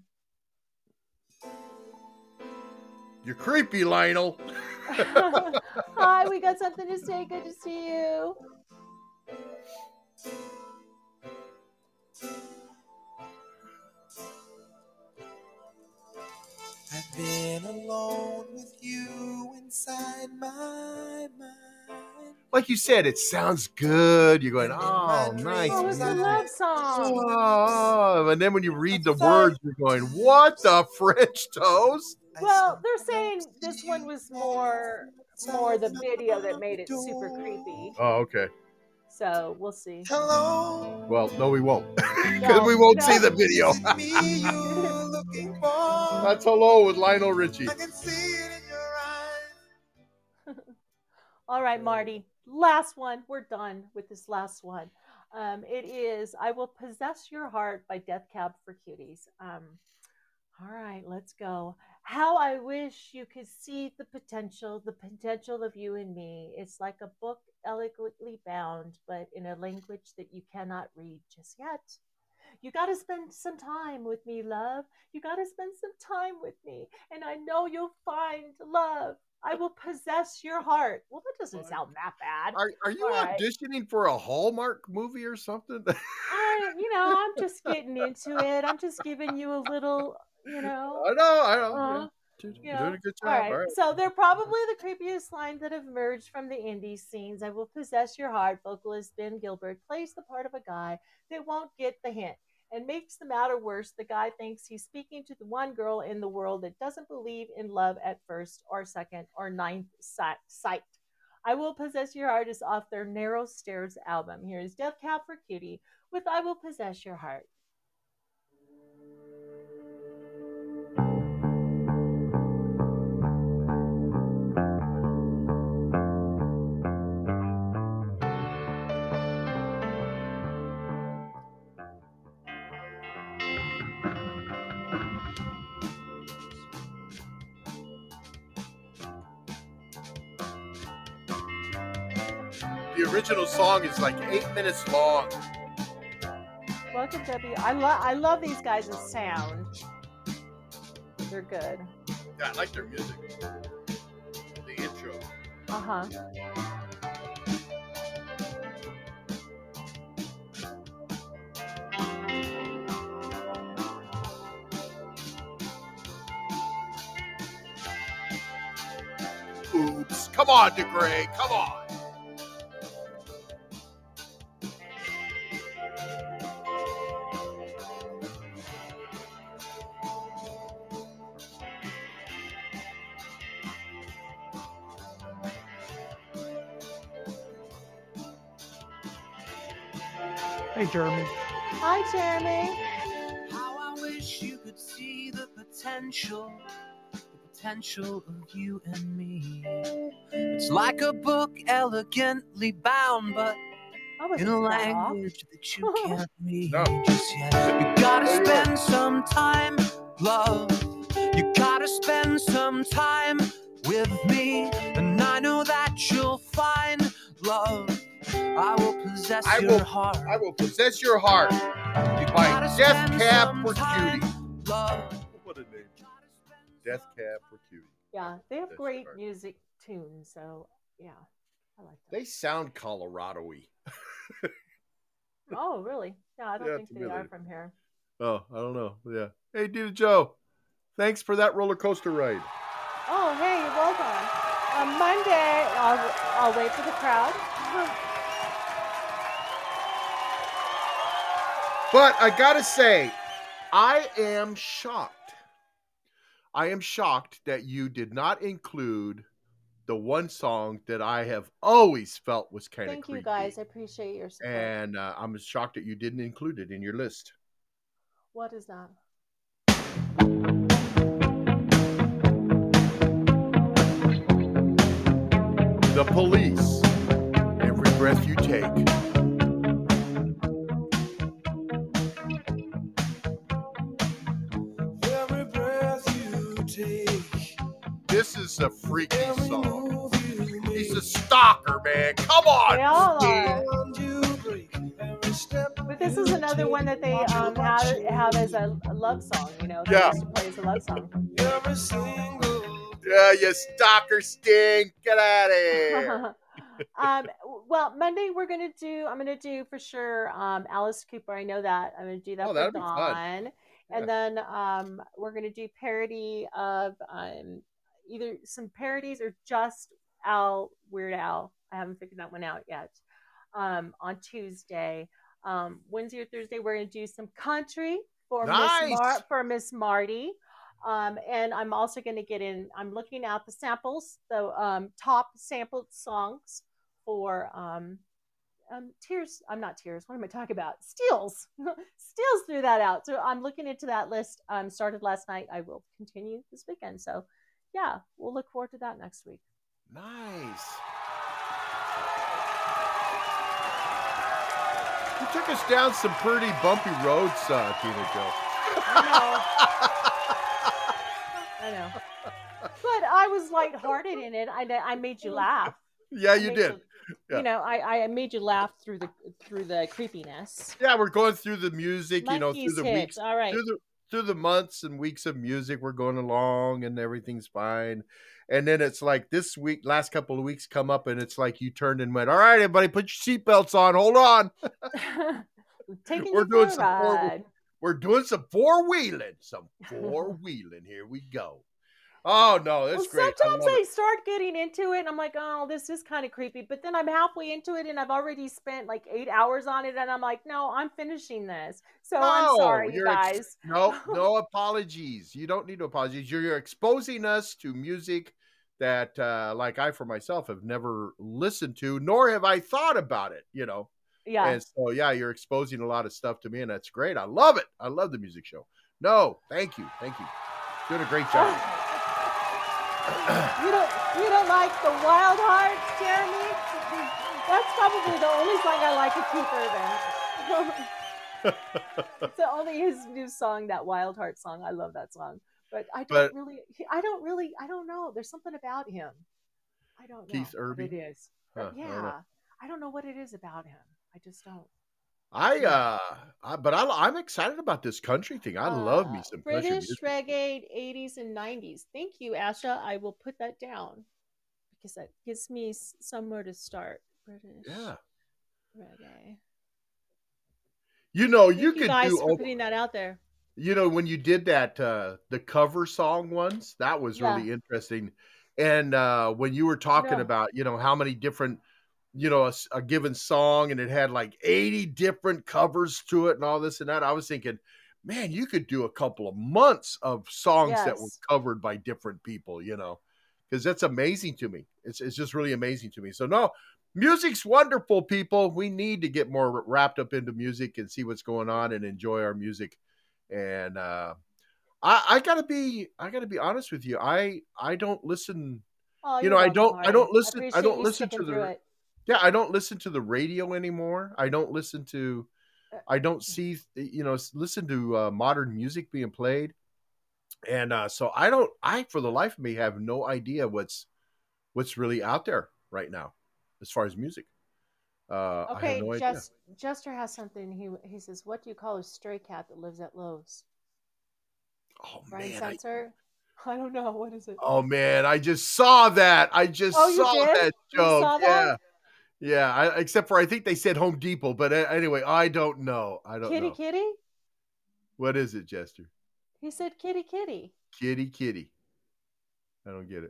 You're creepy, Lionel. Hi, we got something to say. Good to see you. I've been alone with you inside my mind. Like you said, it sounds good. You're going, oh, nice. Oh, it's a love song. Oh, and then when you read the words, you're going, what the French toast? Well, they're saying this one was more more the video that made it super creepy. Oh, okay. So we'll see. Hello, Well, no, we won't. Because No, we won't no. see the video. is it me you're looking for? That's "Hello" with Lionel Richie. I can see it in your eyes. All right, Marty. Last one. We're done with this last one. Um, it is "I Will Possess Your Heart" by Death Cab for Cuties. Um, all right, let's go. How I wish you could see the potential, the potential of you and me. It's like a book elegantly bound, but in a language that you cannot read just yet. You got to spend some time with me, love. You got to spend some time with me, and I know you'll find love. I will possess your heart. Well, that doesn't sound that bad. Are Are you All right. auditioning for a Hallmark movie or something? I, you know, I'm just getting into it. I'm just giving you a little, you know. I know, I know. Uh, yeah. You're you doing know, a good all job. right. All right. So they're probably the creepiest lines that have emerged from the indie scenes. I will possess your heart. Vocalist Ben Gilbert plays the part of a guy that won't get the hint. And makes the matter worse, the guy thinks he's speaking to the one girl in the world that doesn't believe in love at first or second or ninth sight. I Will Possess Your Heart is off their Narrow Stairs album. Here's Death Cab for Cutie with I Will Possess Your Heart. The original song is like eight minutes long. Welcome, W. I love I love these guys' sound. They're good. Yeah, I like their music. The intro. Uh huh. Oops. Come on, DeGray. Come on. Hey, Jeremy. Hi, Jeremy. How I wish you could see the potential, the potential of you and me. It's like a book elegantly bound, but I was in a that off. language that you can't read No. just yet. You gotta There you spend some time, love. You gotta spend some time with me, and I know that you'll find love. I will possess I your will- heart. I Will Possess Your Heart You by gotta Death spend Cab some for time, Cutie. love. What a name. Death Cab for Cutie. Yeah, they have That's great right. music tunes, so yeah, I like that. They sound Colorado-y. Oh, really? Yeah, I don't Yeah, think to they me are they- from here. Oh, I don't know. Yeah. Hey, Dita Joe. Thanks for that roller coaster ride. Oh, hey, you're welcome. On Monday, I'll, I'll wait for the crowd. But I gotta say, I am shocked. I am shocked that you did not include the one song that I have always felt was kind of Thank creepy. you, guys. I appreciate your support. And uh, I'm shocked that you didn't include it in your list. What is that? The Police. Every breath you take. Every breath you take, This is a freaky every song. move you make, He's a stalker, man. Come on. They all Steve. are. and you break, every step But this is you another take, one that they watch um you, have, watch you have as leave. a, a love song. You know, they Yeah. used to play as a love song. Every single Yeah, you stalker stink. Get out of here. um, well, Monday we're gonna do. I'm gonna do for sure. Um, Alice Cooper. I know that. I'm gonna do that Oh, for that'd be Dawn, fun. Yeah. and then um, we're gonna do parody of um, either some parodies or just Al Weird Al. I haven't figured that one out yet. Um, on Tuesday, um, Wednesday or Thursday, we're gonna do some country for Nice. Miss Mar- for Miss Marty. Um, and I'm also going to get in, I'm looking at the samples, the um, top sampled songs for um, um, Tears. I'm not Tears. What am I talking about? Steels. Steels threw that out. So I'm looking into that list. Um, started last night. I will continue this weekend. So yeah, we'll look forward to that next week. Nice. You took us down some pretty bumpy roads, uh, Tina Joe. I know. I know. But I was lighthearted in it. I, I made you laugh. Yeah, I you made did. You, Yeah. you know, I, I made you laugh through the through the creepiness. Yeah, we're going through the music, you know, through Monkey's the hits. weeks, All right. through the through the months and weeks of music, we're going along and everything's fine. And then it's like this week, last couple of weeks come up, and it's like you turned and went, all right, everybody, put your seatbelts on. Hold on. Taking We're you doing for a some four, ride. we're doing some four wheeling. Some four wheeling. Here we go. Oh no, that's Well, great. I sometimes love I it. start getting into it and I'm like, oh, this is kind of creepy. But then I'm halfway into it and I've already spent like eight hours on it. And I'm like, no, I'm finishing this. So I'm No, sorry, you you're ex- guys. no, no apologies. You don't need to apologize. You're, you're exposing us to music that, uh, like I, for myself, have never listened to, nor have I thought about it, you know? Yeah. And so, yeah, you're exposing a lot of stuff to me, and that's great. I love it. I love the music show. No, thank you. Thank you. Doing a great job. You don't you don't like the Wild Hearts, Jeremy? That's probably the only song I like of Keith Urban. It's the only his new song, that Wild Heart song. I love that song. But I don't But- really I don't really I don't know. There's something about him. I don't know Keith what Urban? it is. Huh, But I don't know. yeah. I don't know what it is about him. I just don't. I, uh, I, but I, I'm excited about this country thing. I love me Uh, some country British music. reggae eighties and nineties. Thank you, Asha. I will put that down because that gives me s- somewhere to start. British Yeah. reggae. You know, Thank you you could guys do, for oh, putting that out there. you know, when you did that, uh, the cover song ones, that was Yeah. really interesting. And uh, when you were talking No. about, you know, how many different, you know, a, s- a given song, and it had like eighty different covers to it and all this and that, I was thinking, man, you could do a couple of months of songs that were Yes. covered by different people, you know, because that's amazing to me. It's, it's just really amazing to me. So, no, music's wonderful, people. We need to get more wrapped up into music and see what's going on and enjoy our music. And uh, I, I gotta be, I gotta be honest with you. I, I don't listen. Oh, You you're know, I welcome, don't, I Hardy. don't I listen. I appreciate don't you listen sticking to through the. it. Yeah, I don't listen to the radio anymore. I don't listen to. I don't see, you know, s- listen to uh, modern music being played, and uh, so I don't. I, for the life of me, have no idea what's what's really out there right now as far as music. Uh, I have Okay, no idea. Just, Jester has something. He he says, "What do you call a stray cat that lives at Lowe's?" Oh Brian man, I, Sensor. I don't know. What is it? oh man, I just saw that. I just Oh, you saw did? that You joke. saw that? Yeah, yeah. I, except for I think they said Home Depot, but uh, anyway, I don't know. I don't Kitty, know. kitty. What is it, Jester? He said, "Kitty, kitty." Kitty, kitty. I don't get it.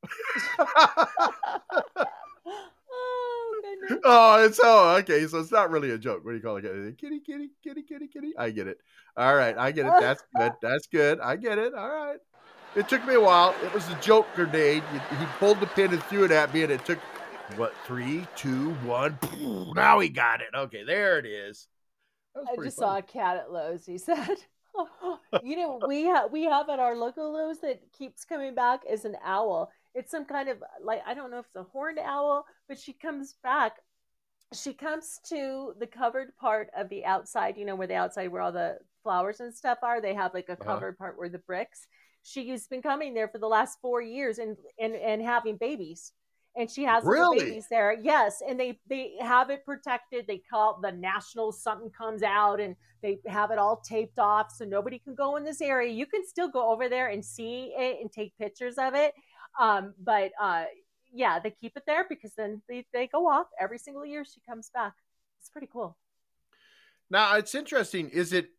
Oh goodness. Oh, it's oh okay. So it's not really a joke. What do you call it? Kitty, kitty, kitty, kitty, kitty. I get it. All right, I get it. That's good. That's good. I get it. All right. It took me a while. It was a joke grenade. He pulled the pin and threw it at me, and it took what three, two, one. Now he got it. Okay, there it is. That was I pretty just funny. saw a cat at Lowe's. He said, "You know, we have we have at our local Lowe's that keeps coming back is an owl. It's some kind of like I don't know if it's a horned owl, but she comes back. She comes to the covered part of the outside. You know, where the outside where all the flowers and stuff are. They have like a Uh-huh. covered part where the bricks. She's been coming there for the last four years and and and having babies." And she has little Really? babies there. Yes, and they they have it protected. They call the national something comes out, and they have it all taped off so nobody can go in this area. You can still go over there and see it and take pictures of it. Um, but uh, yeah, they keep it there because then they, they go off every single year. She comes back. It's pretty cool. Now it's interesting. Is it?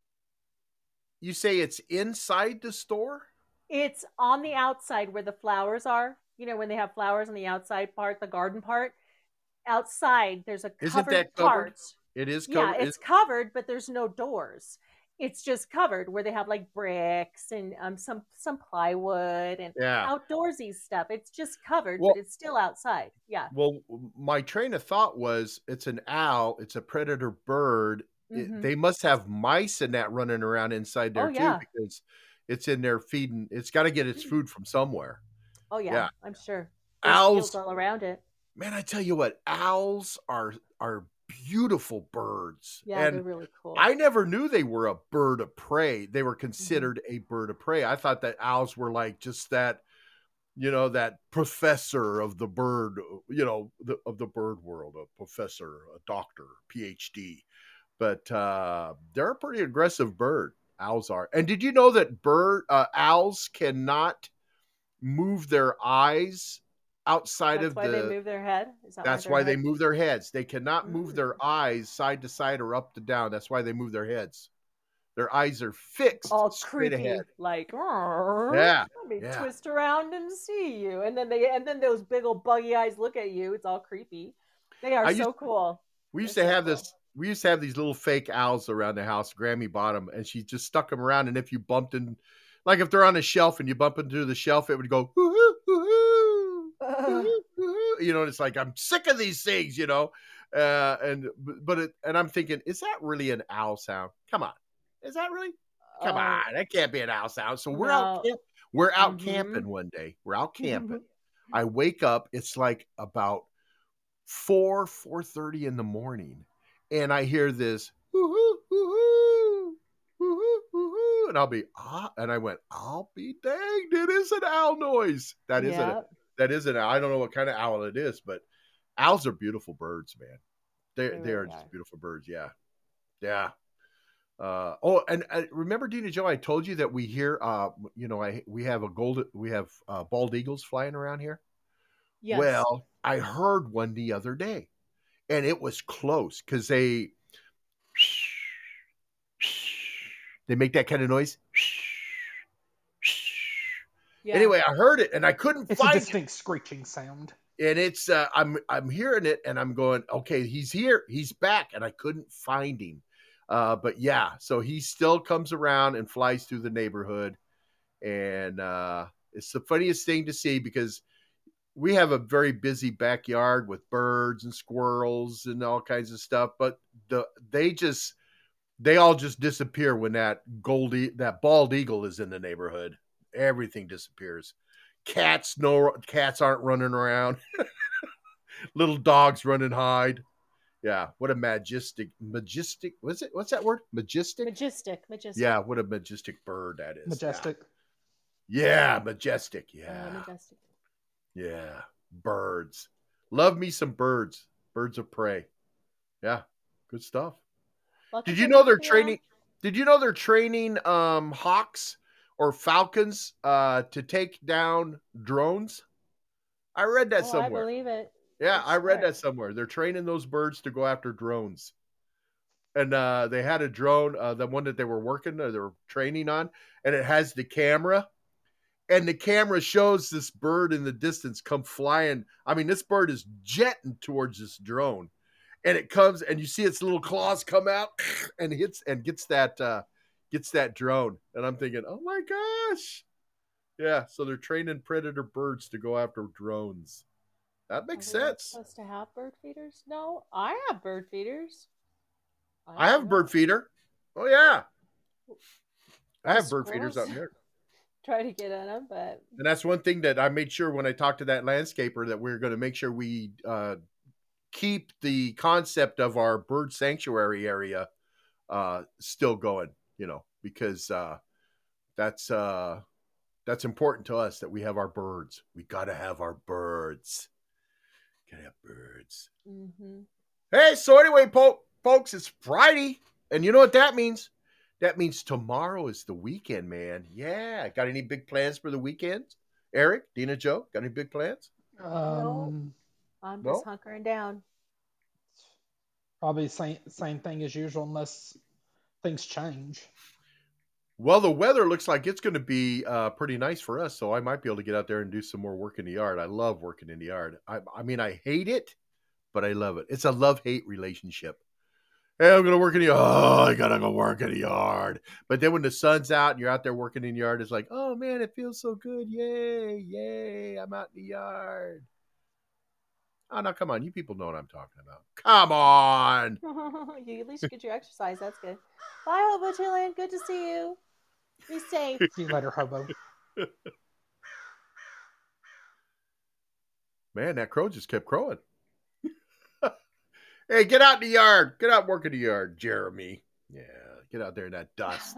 You say it's inside the store? It's on the outside where the flowers are. You know, when they have flowers on the outside part, the garden part. Outside, there's a Isn't covered that covered? part. It is Yeah, covered. it's covered, but there's no doors. It's just covered where they have like bricks and um, some some plywood and Yeah. outdoorsy stuff. It's just covered, Well- but it's still outside. Yeah. Well, my train of thought was it's an owl, it's a predator bird. It- Mhm. they must have mice and that running around inside there Oh, too yeah. because it's in there feeding. It's got to get its food from somewhere. Oh yeah, Yeah. I'm sure. There's Owls, fields all around it. man, I tell you what, owls are are beautiful birds. Yeah, they're And really cool. I never knew they were a bird of prey. They Mm-hmm. were considered a bird of prey. I thought that owls were like just that, you know, that professor of the bird, you know, the, of the bird world, a professor, a doctor, P H D. But uh, they're a pretty aggressive bird. Owls are. And did you know that bird uh, owls cannot move their eyes outside That's of why the they move their head. Is that That's why, why their they head- move their heads. They cannot move Mm. their eyes side to side or up to down. That's why they move their heads. Their eyes are fixed all straight creepy, ahead. like Yeah, let me yeah. twist around and see you, and then they and then those big old buggy eyes look at you. It's all creepy. They are I so used- cool. We used They're to so have cool. this. We used to have these little fake owls around the house. Grammy bought them, and she just stuck them around. And if you bumped in, like if they're on a shelf and you bump into the shelf, it would go, "Hoo-hoo, hoo-hoo, hoo-hoo, hoo-hoo." You know. And it's like I'm sick of these things, you know. Uh, and but it, and I'm thinking, is that really an owl sound? Come on, is that really? Come Oh, on, that can't be an owl sound. So we're out. no. Camp- we're out Mhm. camping one day. We're out camping. I wake up. It's like about four, four thirty in the morning, and I hear this hoo-hoo, hoo-hoo, hoo-hoo, hoo-hoo, and I'll be ah, and I went, I'll be danged, it is an owl noise. That is a Yep. that is an I don't know what kind of owl it is, but owls are beautiful birds, man. They They they are really just are. beautiful birds. Yeah, yeah. Uh, oh, and uh, remember, Dina Joe, I told you that we hear, uh, you know, I we have a golden, we have uh, bald eagles flying around here. Yes. Well, I heard one the other day, and it was close because they they make that kind of noise. Yeah. Anyway, I heard it, and I couldn't It's a find it. distinct screeching sound. And it's uh, I'm I'm hearing it, and I'm going, okay, he's here, he's back, and I couldn't find him. Uh, but yeah, so he still comes around and flies through the neighborhood, and uh, it's the funniest thing to see because we have a very busy backyard with birds and squirrels and all kinds of stuff. But the they just they all just disappear when that goldie that bald eagle is in the neighborhood. Everything disappears. Cats no cats aren't running around. Little dogs run and hide. Yeah, what a majestic, majestic. What's it? What's that word? Majestic. Majestic, majestic. Yeah, what a majestic bird that is. Majestic. Yeah, yeah majestic. Uh, Yeah, majestic. yeah. Birds. Love me some birds. Birds of prey. Yeah, good stuff. Lucky Did you for know they're Lucky, training? Did you know they're training um, hawks or falcons uh, to take down drones? I read that Oh, somewhere. I believe it. Yeah, For I read sure. that somewhere. They're training those birds to go after drones. And uh, they had a drone, uh, the one that they were working, uh, they were training on, and it has the camera. And the camera shows this bird in the distance come flying. I mean, this bird is jetting towards this drone. And it comes, and you see its little claws come out and hits and gets that uh, gets that drone. And I'm thinking, oh my gosh. Yeah, so they're training predator birds to go after drones. That makes Are we not sense. supposed to have bird feeders? No, I have bird feeders. I have a do bird not. feeder. Oh yeah, I The have bird feeders out squirrels here, Try to get on them, but and that's one thing that I made sure when I talked to that landscaper that we are going to make sure we uh, keep the concept of our bird sanctuary area uh, still going. You know, because uh, that's uh, that's important to us that we have our birds. We got to have our birds. Gotta have birds. hmm Hey, so anyway, po- folks, it's Friday, and you know what that means? That means tomorrow is the weekend, man. Yeah, got any big plans for the weekend? Eric, Dina, Joe, got any big plans? Um, I'm Well- just hunkering down. Probably same same thing as usual, unless things change. Well, the weather looks like it's going to be uh, pretty nice for us, so I might be able to get out there and do some more work in the yard. I love working in the yard. I, I mean, I hate it, but I love it. It's a love-hate relationship. Hey, I'm going to work in the yard. Oh, I got to go work in the yard. But then when the sun's out and you're out there working in the yard, it's like, oh, man, it feels so good. Yay, yay, I'm out in the yard. Oh, now, come on. You people know what I'm talking about. Come on. You at least get your exercise. That's good. Bye, Hobo Chillin. Good to see you. Be safe. See you later, hobo. Man, that crow just kept crowing. Hey, get out in the yard. Get out and work in the yard, Jeremy. Yeah, get out there in that dust.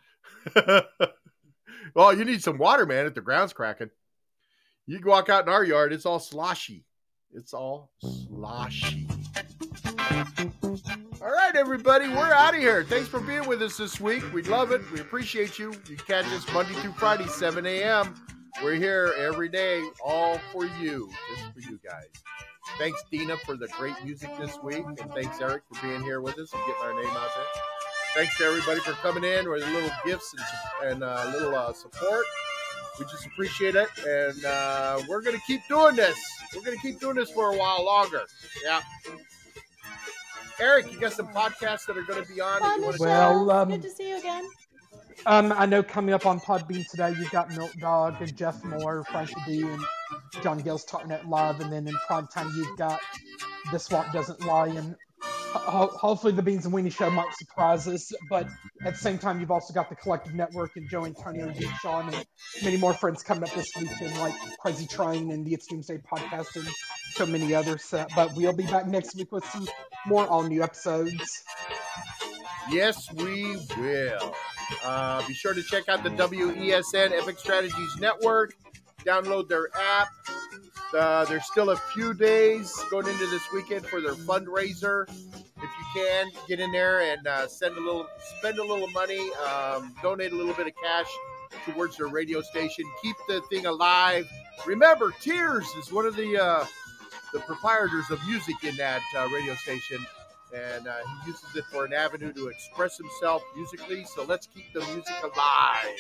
Well, you need some water, man, if the ground's cracking. You can walk out in our yard, it's all sloshy. It's all sloshy. All right, everybody. everybody. We're out of here. Thanks for being with us this week. We love it. We appreciate you. You catch us Monday through Friday, seven a.m. We're here every day, all for you, just for you guys. Thanks, Dina, for the great music this week. And thanks, Eric, for being here with us and getting our name out there. Thanks to everybody for coming in with little gifts and, and uh, little uh, support. We just appreciate it. And uh, we're going to keep doing this. We're going to keep doing this for a while longer. Yeah. Eric, you got some podcasts that are going to be on? Bye, You wanna- Well, um, good to see you again. Um, I know coming up on Podbean today, you've got Milk Dog and Jeff Moore, Frankie D, and John Gill's Talking It Live, and then in prime time you've got The Swamp Doesn't Lie, and ho- hopefully the Beans and Weenie Show might surprise us, but at the same time you've also got the Collective Network and Joe Antonio and Deep Sean and many more friends coming up this weekend like Crazy Train and the It's Doomsday Podcast and so many others, uh, but we'll be back next week with some more all-new episodes. Yes, we will. Uh, be sure to check out the W E S N Epic Strategies Network. Download their app. Uh, there's still a few days going into this weekend for their fundraiser. If you can, get in there and uh, send a little, spend a little money, um, donate a little bit of cash towards their radio station. Keep the thing alive. Remember, Tears is one of the uh, the proprietors of music in that uh, radio station. And uh, he uses it for an avenue to express himself musically. So let's keep the music alive.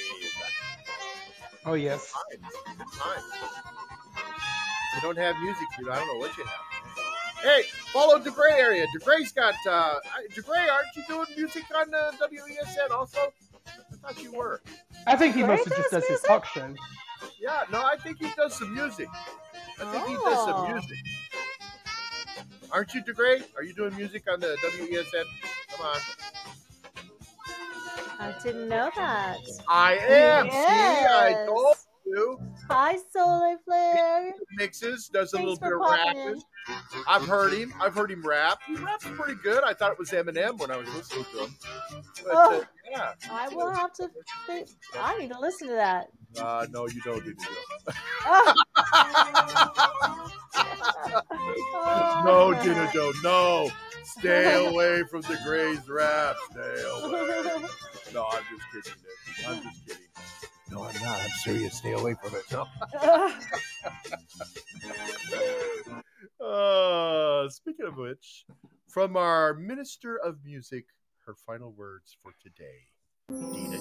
Oh, yes. Good times. Good times. If you don't have music, you I don't know what you have. Hey, follow DeGray area. DeGray's got. Uh, DeGray, aren't you doing music on uh, W E S N also? I thought you were. I think he Great mostly just does does his music? talk show. Yeah, no, I think he does some music. I think he does some Oh. music. Aren't you, DeGray? Are you doing music on the W E S N? Come on. I didn't know that. I am. See, I Yes. told you. Hi, Solar Flare. Mixes, does a Thanks little for bit of popping rapping. in. I've heard him. I've heard him rap. He raps pretty good. I thought it was Eminem when I was listening to him. But Oh. uh, yeah. I will have to. Think, I need to listen to that. Uh, no, you don't need to do Oh. No, Gina Joe, no. Stay away from the Gray's rap. Stay away. No, I'm just kidding. Nick. I'm just kidding. No, I'm not. I'm serious. Stay away from it. No. Uh, speaking of which, from our Minister of Music, her final words for today, Dina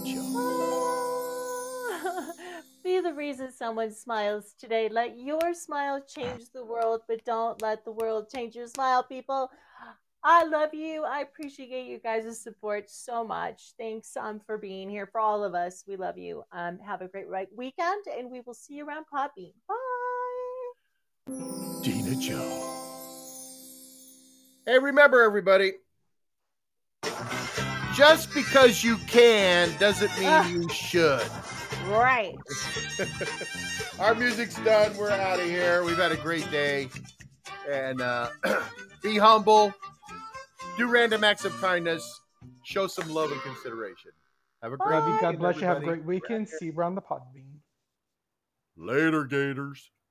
Joe. Be the reason someone smiles today. Let your smile change the world, but don't let the world change your smile, people. I love you. I appreciate you guys' support so much. Thanks um, for being here. For all of us, we love you. Um, have a great right weekend, and we will see you around Podbean. Bye. Dina Joe. Hey, remember, everybody, just because you can doesn't mean Ah. you should. Right. Our music's done. We're out of here. We've had a great day. And uh, be humble. Do random acts of kindness. Show some love and consideration. Have a great Love you. God weekend, bless you. Have a everybody. great weekend. See you around the Podbean. Later, Gators.